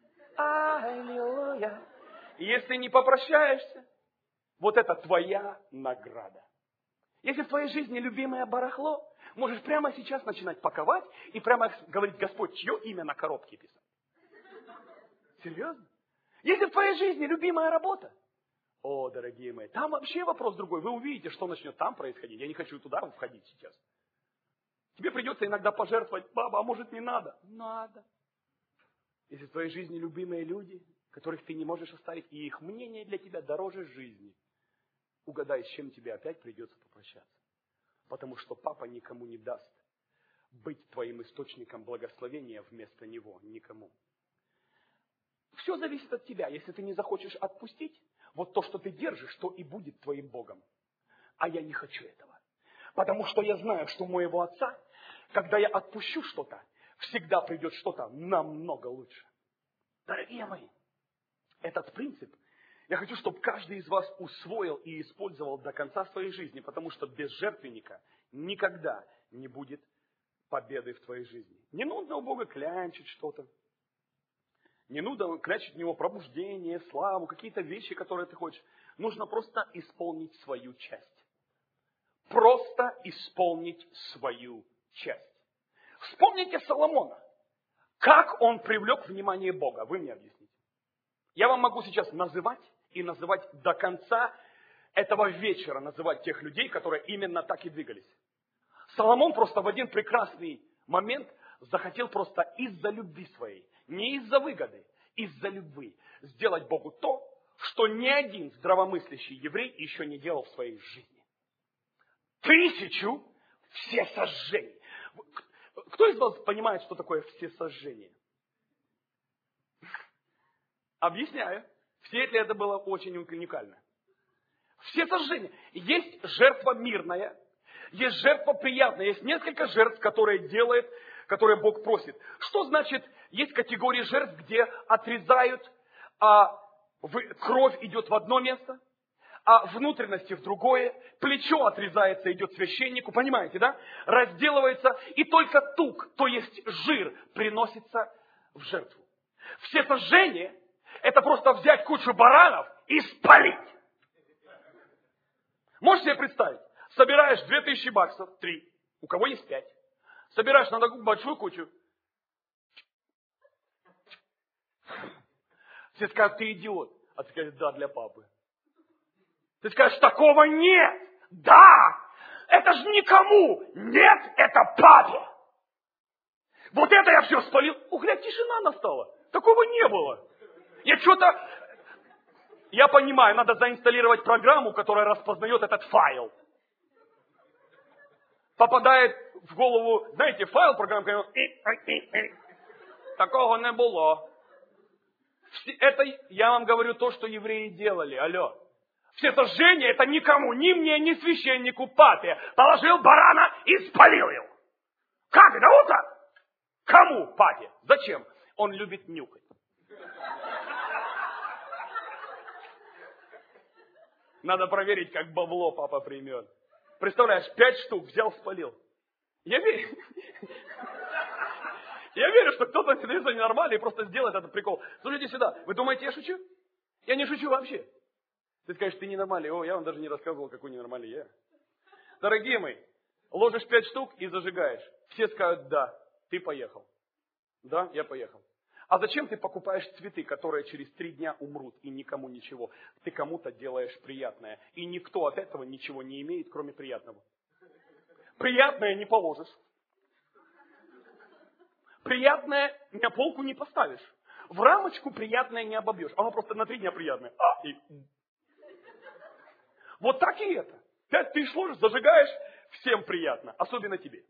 Аллилуйя. Если не попрощаешься, вот это твоя награда. Если в твоей жизни любимое барахло, можешь прямо сейчас начинать паковать и прямо говорить, Господь, чье имя на коробке писать. Серьезно? Если в твоей жизни любимая работа, о, дорогие мои, там вообще вопрос другой. Вы увидите, что начнет там происходить. Я не хочу туда входить сейчас. Тебе придется иногда пожертвовать, баба, а может не надо? Надо. Если в твоей жизни любимые люди, которых ты не можешь оставить, и их мнение для тебя дороже жизни, угадай, с чем тебе опять придется попрощаться. Потому что папа никому не даст быть твоим источником благословения вместо него. Никому. Все зависит от тебя. Если ты не захочешь отпустить, вот то, что ты держишь, то и будет твоим Богом. А я не хочу этого. Потому что я знаю, что у моего отца, когда я отпущу что-то, всегда придет что-то намного лучше. Дорогие мои, этот принцип я хочу, чтобы каждый из вас усвоил и использовал до конца своей жизни, потому что без жертвенника никогда не будет победы в твоей жизни. Не нужно у Бога клянчить что-то. Не нужно клянчить у Него пробуждение, славу, какие-то вещи, которые ты хочешь. Нужно просто исполнить свою часть. Просто исполнить свою часть. Вспомните Соломона. Как он привлек внимание Бога? Вы мне объясните. Я вам могу сейчас называть и называть до конца этого вечера, называть тех людей, которые именно так и двигались. Соломон просто в один прекрасный момент захотел просто из-за любви своей, не из-за выгоды, из-за любви, сделать Богу то, что ни один здравомыслящий еврей еще не делал в своей жизни. Тысячу всесожжений. Кто из вас понимает, что такое всесожжение? Объясняю. В Сиэтле это было очень уникально. Всесожжение. Есть жертва мирная, есть жертва приятная, есть несколько жертв, которые делает, которые Бог просит. Что значит, есть категории жертв, где отрезают, а в, кровь идет в одно место, а внутренности в другое, плечо отрезается, идет священнику, понимаете, да? Разделывается, и только тук, то есть жир, приносится в жертву. Все сожжения – это просто взять кучу баранов и спалить. Можете себе представить? Собираешь две тысячи баксов, три, у кого есть пять. Собираешь на такую большую кучу. Все скажут, ты идиот. А ты скажешь, да, для папы. Ты скажешь, такого нет. Да, это же никому. Нет, это папе. Вот это я все спалил. Ух, глядь, тишина настала. Такого не было. Я что-то... Я понимаю, надо заинсталлировать программу, которая распознает этот файл. Попадает в голову, знаете, файл программы, такого не было. Это я вам говорю то, что евреи делали. Алло. Все сожжения это никому, ни мне, ни священнику, папе. Положил барана и спалил его. Как это вот так? Кому папе? Зачем? Он любит нюхать. Надо проверить, как бабло папа примет. Представляешь, пять штук взял, спалил. Я верю. Я верю, что кто-то становится ненормальный и просто сделает этот прикол. Слушайте сюда. Вы думаете, я шучу? Я не шучу вообще. Ты скажешь, ты ненормальный. О, я вам даже не рассказывал, какой ненормальный я. Дорогие мои, ложишь пять штук и зажигаешь. Все скажут, да, ты поехал. Да, я поехал. А зачем ты покупаешь цветы, которые через три дня умрут и никому ничего? Ты кому-то делаешь приятное. И никто от этого ничего не имеет, кроме приятного. Приятное не положишь. Приятное на полку не поставишь. В рамочку приятное не обобьешь. Оно просто на три дня приятное. А, и... Вот так и это. Пять тысяч ложишь, зажигаешь, всем приятно. Особенно тебе.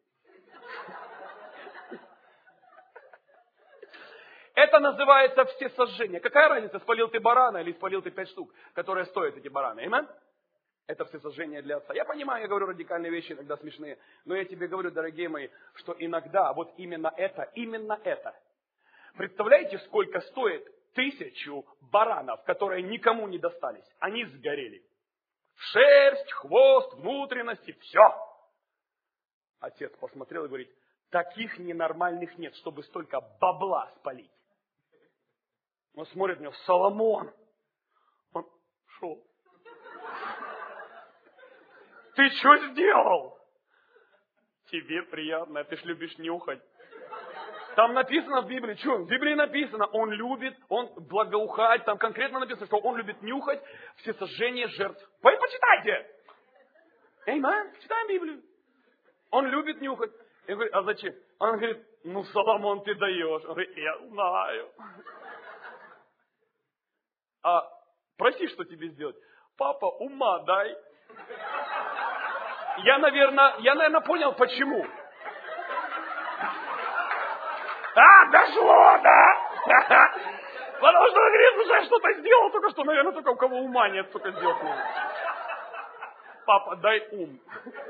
Это называется всесожжение. Какая разница, спалил ты барана или спалил ты пять штук, которые стоят эти бараны? Аминь? Это всесожжение для Отца. Я понимаю, я говорю радикальные вещи, иногда смешные. Но я тебе говорю, дорогие мои, что иногда вот именно это, именно это. Представляете, сколько стоит тысячу баранов, которые никому не достались? Они сгорели. Шерсть, хвост, внутренности, все. Отец посмотрел и говорит, таких ненормальных нет, чтобы столько бабла спалить. Он смотрит на него, Соломон. Он, шо? Ты что сделал? Тебе приятно, ты ж любишь нюхать. Там написано в Библии, что? В Библии написано, он любит, он благоухает, там конкретно написано, что он любит нюхать всесожжение жертв. Вы почитайте. Эйман, читаем Библию. Он любит нюхать. Я говорю, а зачем? Он говорит, ну, Соломон, ты даешь. Он говорит, я знаю. А проси, что тебе сделать. Папа, ума дай. Я, наверное, я, наверное, понял, почему. А, дошло, да? Потому что он говорит, слушай, что-то сделал только что, наверное, только у кого ума нет, только сделал. Папа, дай ум.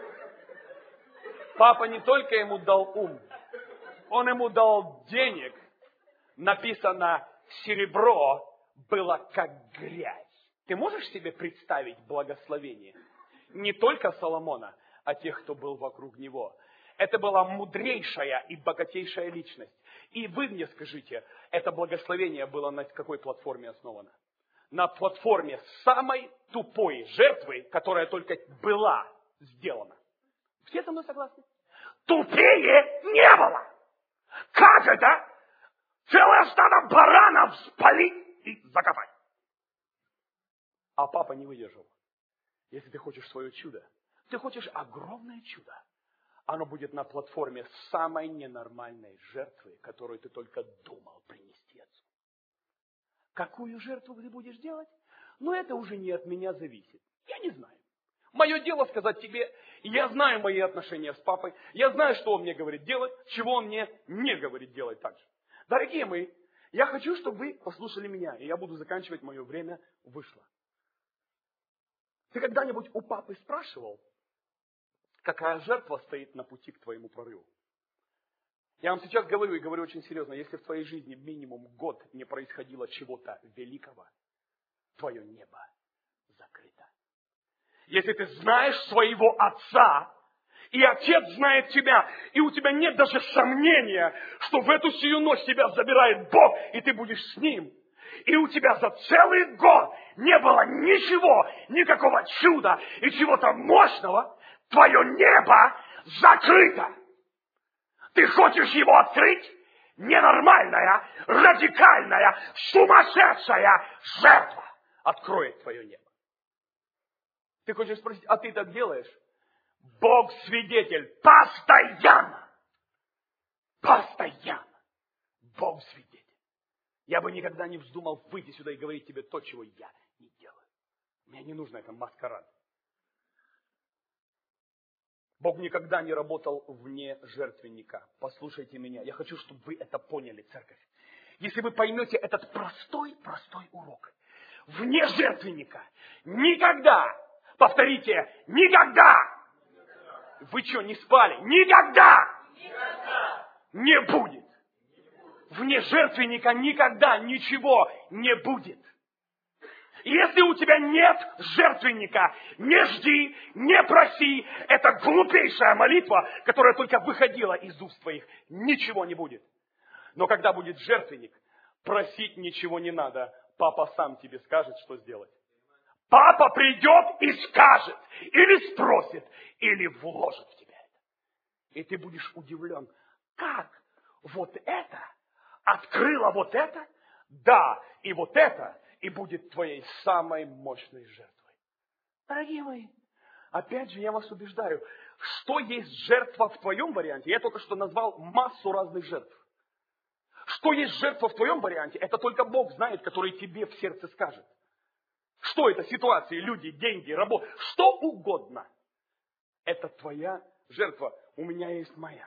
Папа не только ему дал ум, он ему дал денег. Написано, серебро было как грязь. Ты можешь себе представить благословение? Не только Соломона, а тех, кто был вокруг него. Это была мудрейшая и богатейшая личность. И вы мне скажите, это благословение было на какой платформе основано? На платформе самой тупой жертвы, которая только была сделана. Все со мной согласны? Тупее не было. Как это? Целое стадо баранов спалить и закопать. А папа не выдержал. Если ты хочешь свое чудо, ты хочешь огромное чудо, оно будет на платформе самой ненормальной жертвы, которую ты только думал принести Отцу. Какую жертву ты будешь делать? Ну, это уже не от меня зависит. Я не знаю. Мое дело сказать тебе, я знаю мои отношения с папой, я знаю, что он мне говорит делать, чего он мне не говорит делать также. Дорогие мои, я хочу, чтобы вы послушали меня, и я буду заканчивать, мое время вышло. Ты когда-нибудь у папы спрашивал, какая жертва стоит на пути к твоему прорыву? Я вам сейчас говорю, и говорю очень серьезно, если в твоей жизни минимум год не происходило чего-то великого, твое небо закрыто. Если ты знаешь своего Отца, и Отец знает тебя, и у тебя нет даже сомнения, что в эту сию ночь тебя забирает Бог, и ты будешь с Ним. И у тебя за целый год не было ничего, никакого чуда и чего-то мощного, твое небо закрыто. Ты хочешь его открыть? Ненормальная, радикальная, сумасшедшая жертва откроет твое небо. Ты хочешь спросить, а ты так делаешь? Бог свидетель постоянно. Постоянно. Бог свидетель. Я бы никогда не вздумал выйти сюда и говорить тебе то, чего я не делаю. Мне не нужно это маскарад. Бог никогда не работал вне жертвенника. Послушайте меня. Я хочу, чтобы вы это поняли, церковь. Если вы поймете этот простой-простой урок. Вне жертвенника. Никогда. Повторите. Никогда. Вы что, не спали? Никогда. Никогда. Не будет. Вне жертвенника никогда ничего не будет. Если у тебя нет жертвенника, не жди, не проси. Это глупейшая молитва, которая только выходила из уст твоих. Ничего не будет. Но когда будет жертвенник, просить ничего не надо. Папа сам тебе скажет, что сделать. Папа придет и скажет, или спросит, или вложит в тебя это. И ты будешь удивлен, как вот это открыло вот это, да, и вот это, и будет твоей самой мощной жертвой. Дорогие мои, опять же я вас убеждаю, что есть жертва в твоем варианте? Я только что назвал массу разных жертв. Что есть жертва в твоем варианте? Это только Бог знает, который тебе в сердце скажет. Что это? Ситуации, люди, деньги, работа, что угодно. Это твоя жертва. У меня есть моя.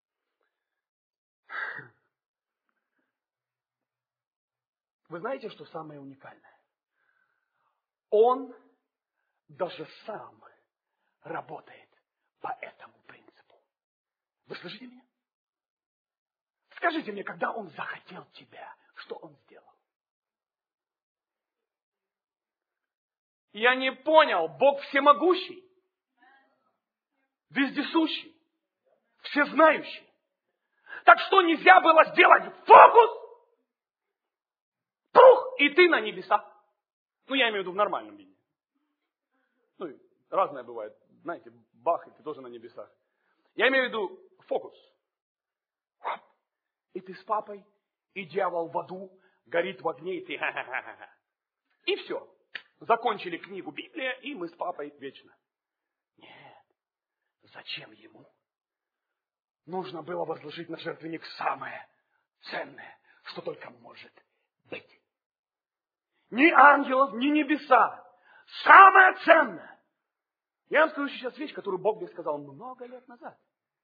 Вы знаете, что самое уникальное? Он даже сам работает по этому принципу. Вы слышите меня? Скажите мне, когда он захотел тебя, что он сделал? Я не понял, Бог всемогущий, вездесущий, всезнающий. Так что нельзя было сделать фокус? Пух, и ты на небесах. Ну, я имею в виду в нормальном виде. Ну, разное бывает. Знаете, бах, и ты тоже на небесах. Я имею в виду фокус. И ты с папой, и дьявол в аду, горит в огне, и ты ха-ха-ха-ха. И все. Закончили книгу Библия, и мы с папой вечно. Нет. Зачем ему? Нужно было возложить на жертвенник самое ценное, что только может быть. Ни ангелов, ни небеса. Самое ценное. Я вам скажу сейчас вещь, которую Бог мне сказал много лет назад.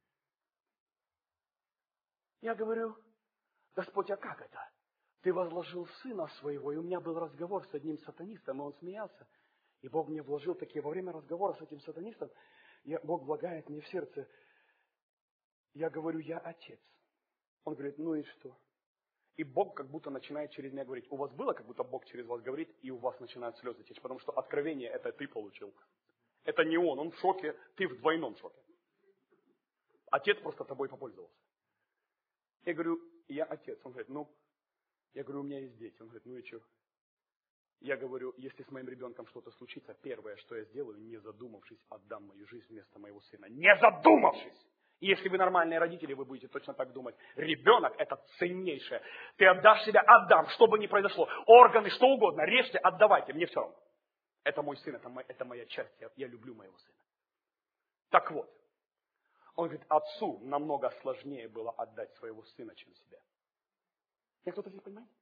Я говорю, Господь, а как это? Ты возложил сына своего, и у меня был разговор с одним сатанистом, и он смеялся. И Бог мне вложил такие, во время разговора с этим сатанистом, я, Бог влагает мне в сердце. Я говорю, я отец. Он говорит, ну и что? И Бог как будто начинает через меня говорить. У вас было, как будто Бог через вас говорит, и у вас начинают слезы течь, потому что откровение это ты получил. Это не он, он в шоке, ты в двойном шоке. Отец просто тобой попользовался. Я говорю, я отец. Он говорит, ну, я говорю, у меня есть дети. Он говорит, ну и что? Я говорю, если с моим ребенком что-то случится, первое, что я сделаю, не задумавшись, отдам мою жизнь вместо моего сына. Не задумавшись! И если вы нормальные родители, вы будете точно так думать. Ребенок – это ценнейшее. Ты отдашь себя, отдам, что бы ни произошло. Органы, что угодно, режьте, отдавайте, мне все равно. Это мой сын, это, мой, это моя часть, я, я люблю моего сына. Так вот, он говорит, отцу намного сложнее было отдать своего сына, чем себя. Я кто-то здесь понимает?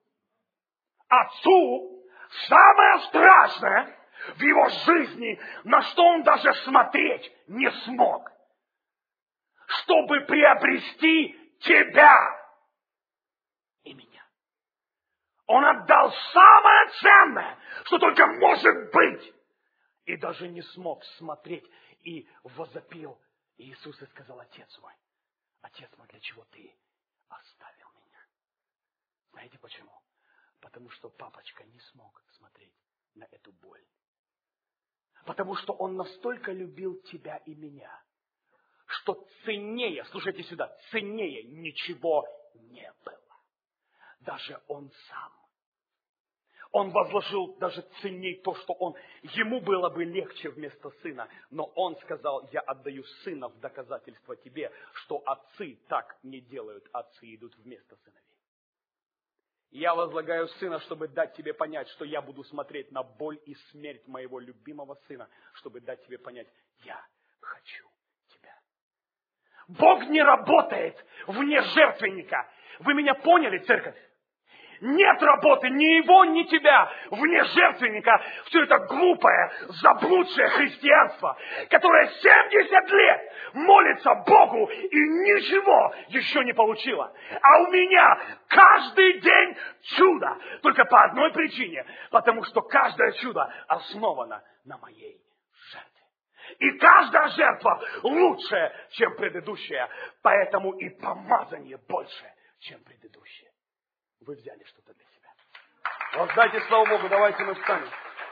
Отцу самое страшное в его жизни, на что он даже смотреть не смог, чтобы приобрести тебя и меня. Он отдал самое ценное, что только может быть. И даже не смог смотреть и возопил Иисус и сказал, отец мой, отец мой, для чего ты оставил меня? Знаете почему? Потому что папочка не смог смотреть на эту боль. Потому что Он настолько любил тебя и меня, что ценнее, слушайте сюда, ценнее ничего не было. Даже Он сам. Он возложил даже ценней то, что он, ему было бы легче вместо сына. Но он сказал, я отдаю сына в доказательство тебе, что отцы так не делают, отцы идут вместо сыновей. Я возлагаю сына, чтобы дать тебе понять, что я буду смотреть на боль и смерть моего любимого сына, чтобы дать тебе понять, я хочу тебя. Бог не работает вне жертвенника. Вы меня поняли, церковь? Нет работы ни его, ни тебя вне жертвенника. Все это глупое, заблудшее христианство, которое семьдесят лет молится Богу и ничего еще не получило. А у меня каждый день чудо. Только по одной причине. Потому что каждое чудо основано на моей жертве. И каждая жертва лучше, чем предыдущая. Поэтому и помазание больше, чем предыдущее. Вы взяли что-то для себя. Воздайте славу Богу, давайте мы встанем.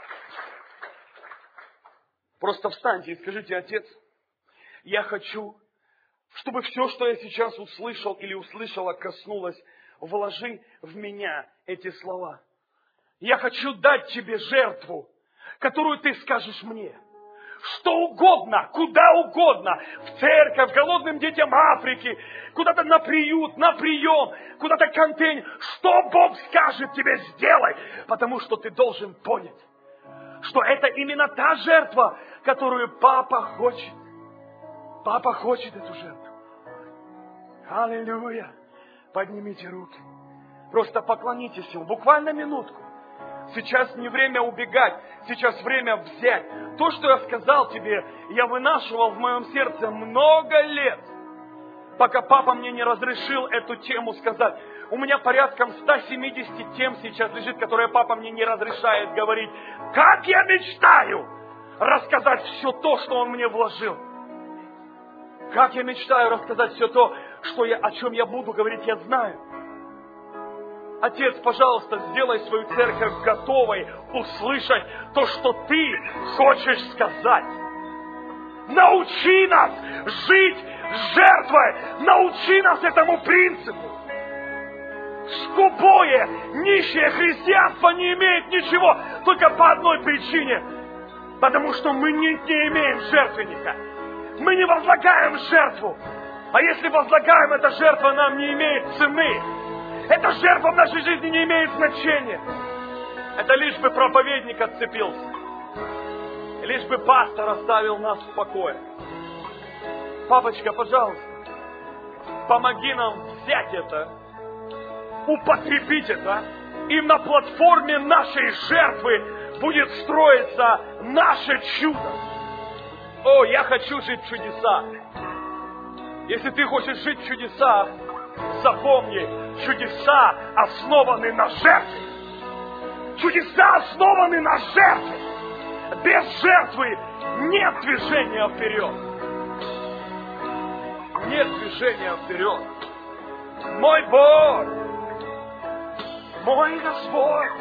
Просто встаньте и скажите, Отец, я хочу, чтобы все, что я сейчас услышал или услышала, коснулось, вложи в меня эти слова. Я хочу дать Тебе жертву, которую Ты скажешь мне. Что угодно, куда угодно, в церковь, голодным детям Африки, куда-то на приют, на прием, куда-то контейнер. Что Бог скажет тебе, сделай, потому что ты должен понять, что это именно та жертва, которую Папа хочет. Папа хочет эту жертву. Аллилуйя. Поднимите руки. Просто поклонитесь Ему. Буквально минутку. Сейчас не время убегать, сейчас время взять. То, что я сказал тебе, я вынашивал в моем сердце много лет, пока папа мне не разрешил эту тему сказать. У меня порядком сто семьдесят тем сейчас лежит, которые папа мне не разрешает говорить. Как я мечтаю рассказать все то, что он мне вложил. Как я мечтаю рассказать все то, что я, о чем я буду говорить, я знаю. Отец, пожалуйста, сделай свою церковь готовой услышать то, что Ты хочешь сказать. Научи нас жить жертвой. Научи нас этому принципу. Скупое, нищее христианство не имеет ничего, только по одной причине. Потому что мы не, не имеем жертвенника. Мы не возлагаем жертву. А если возлагаем, эта жертва нам не имеет цены. Эта жертва в нашей жизни не имеет значения. Это лишь бы проповедник отцепился. Лишь бы пастор оставил нас в покое. Папочка, пожалуйста, помоги нам взять это, употребить это, и на платформе нашей жертвы будет строиться наше чудо. О, я хочу жить в чудесах. Если ты хочешь жить в чудесах, запомни, чудеса основаны на жертве. Чудеса основаны на жертве. Без жертвы нет движения вперед. Нет движения вперед. Мой Бог, мой Господь,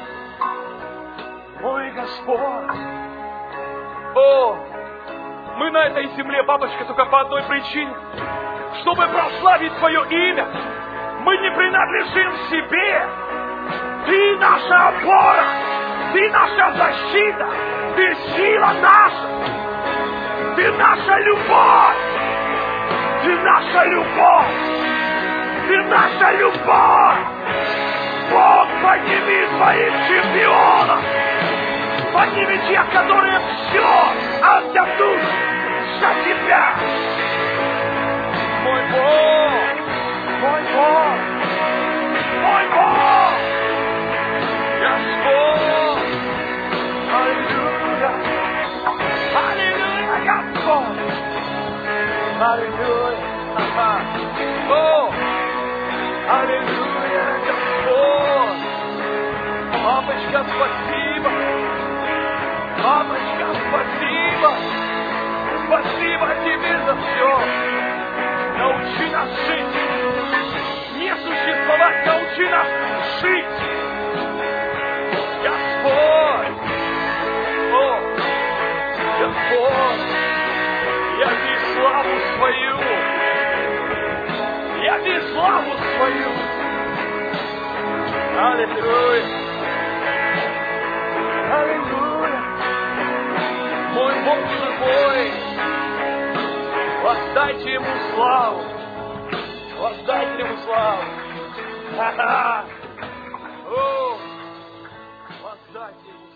мой Господь. О, мы на этой земле, папочка, только по одной причине. Чтобы прославить Твое имя. Мы не принадлежим себе. Ты наша опора. Ты наша защита. Ты сила наша. Ты наша любовь. Ты наша любовь. Ты наша любовь. Бог, подними своих чемпионов. Подними тех, которые все отдадут за Тебя. Мой Бог, мой Бог, мой Бог, Господь, аллилуйя, аллилуйя, Господь, аллилуйя, ага, о, аллилуйя, Господь, папочка, спасибо, папочка, спасибо, спасибо Тебе за все. Научи нас жить. Не существовать, научи нас жить. Господь. О, Бог живой. Воздайте Ему славу. Воздайте Ему славу. Ха-ха. О, воздайте Ему.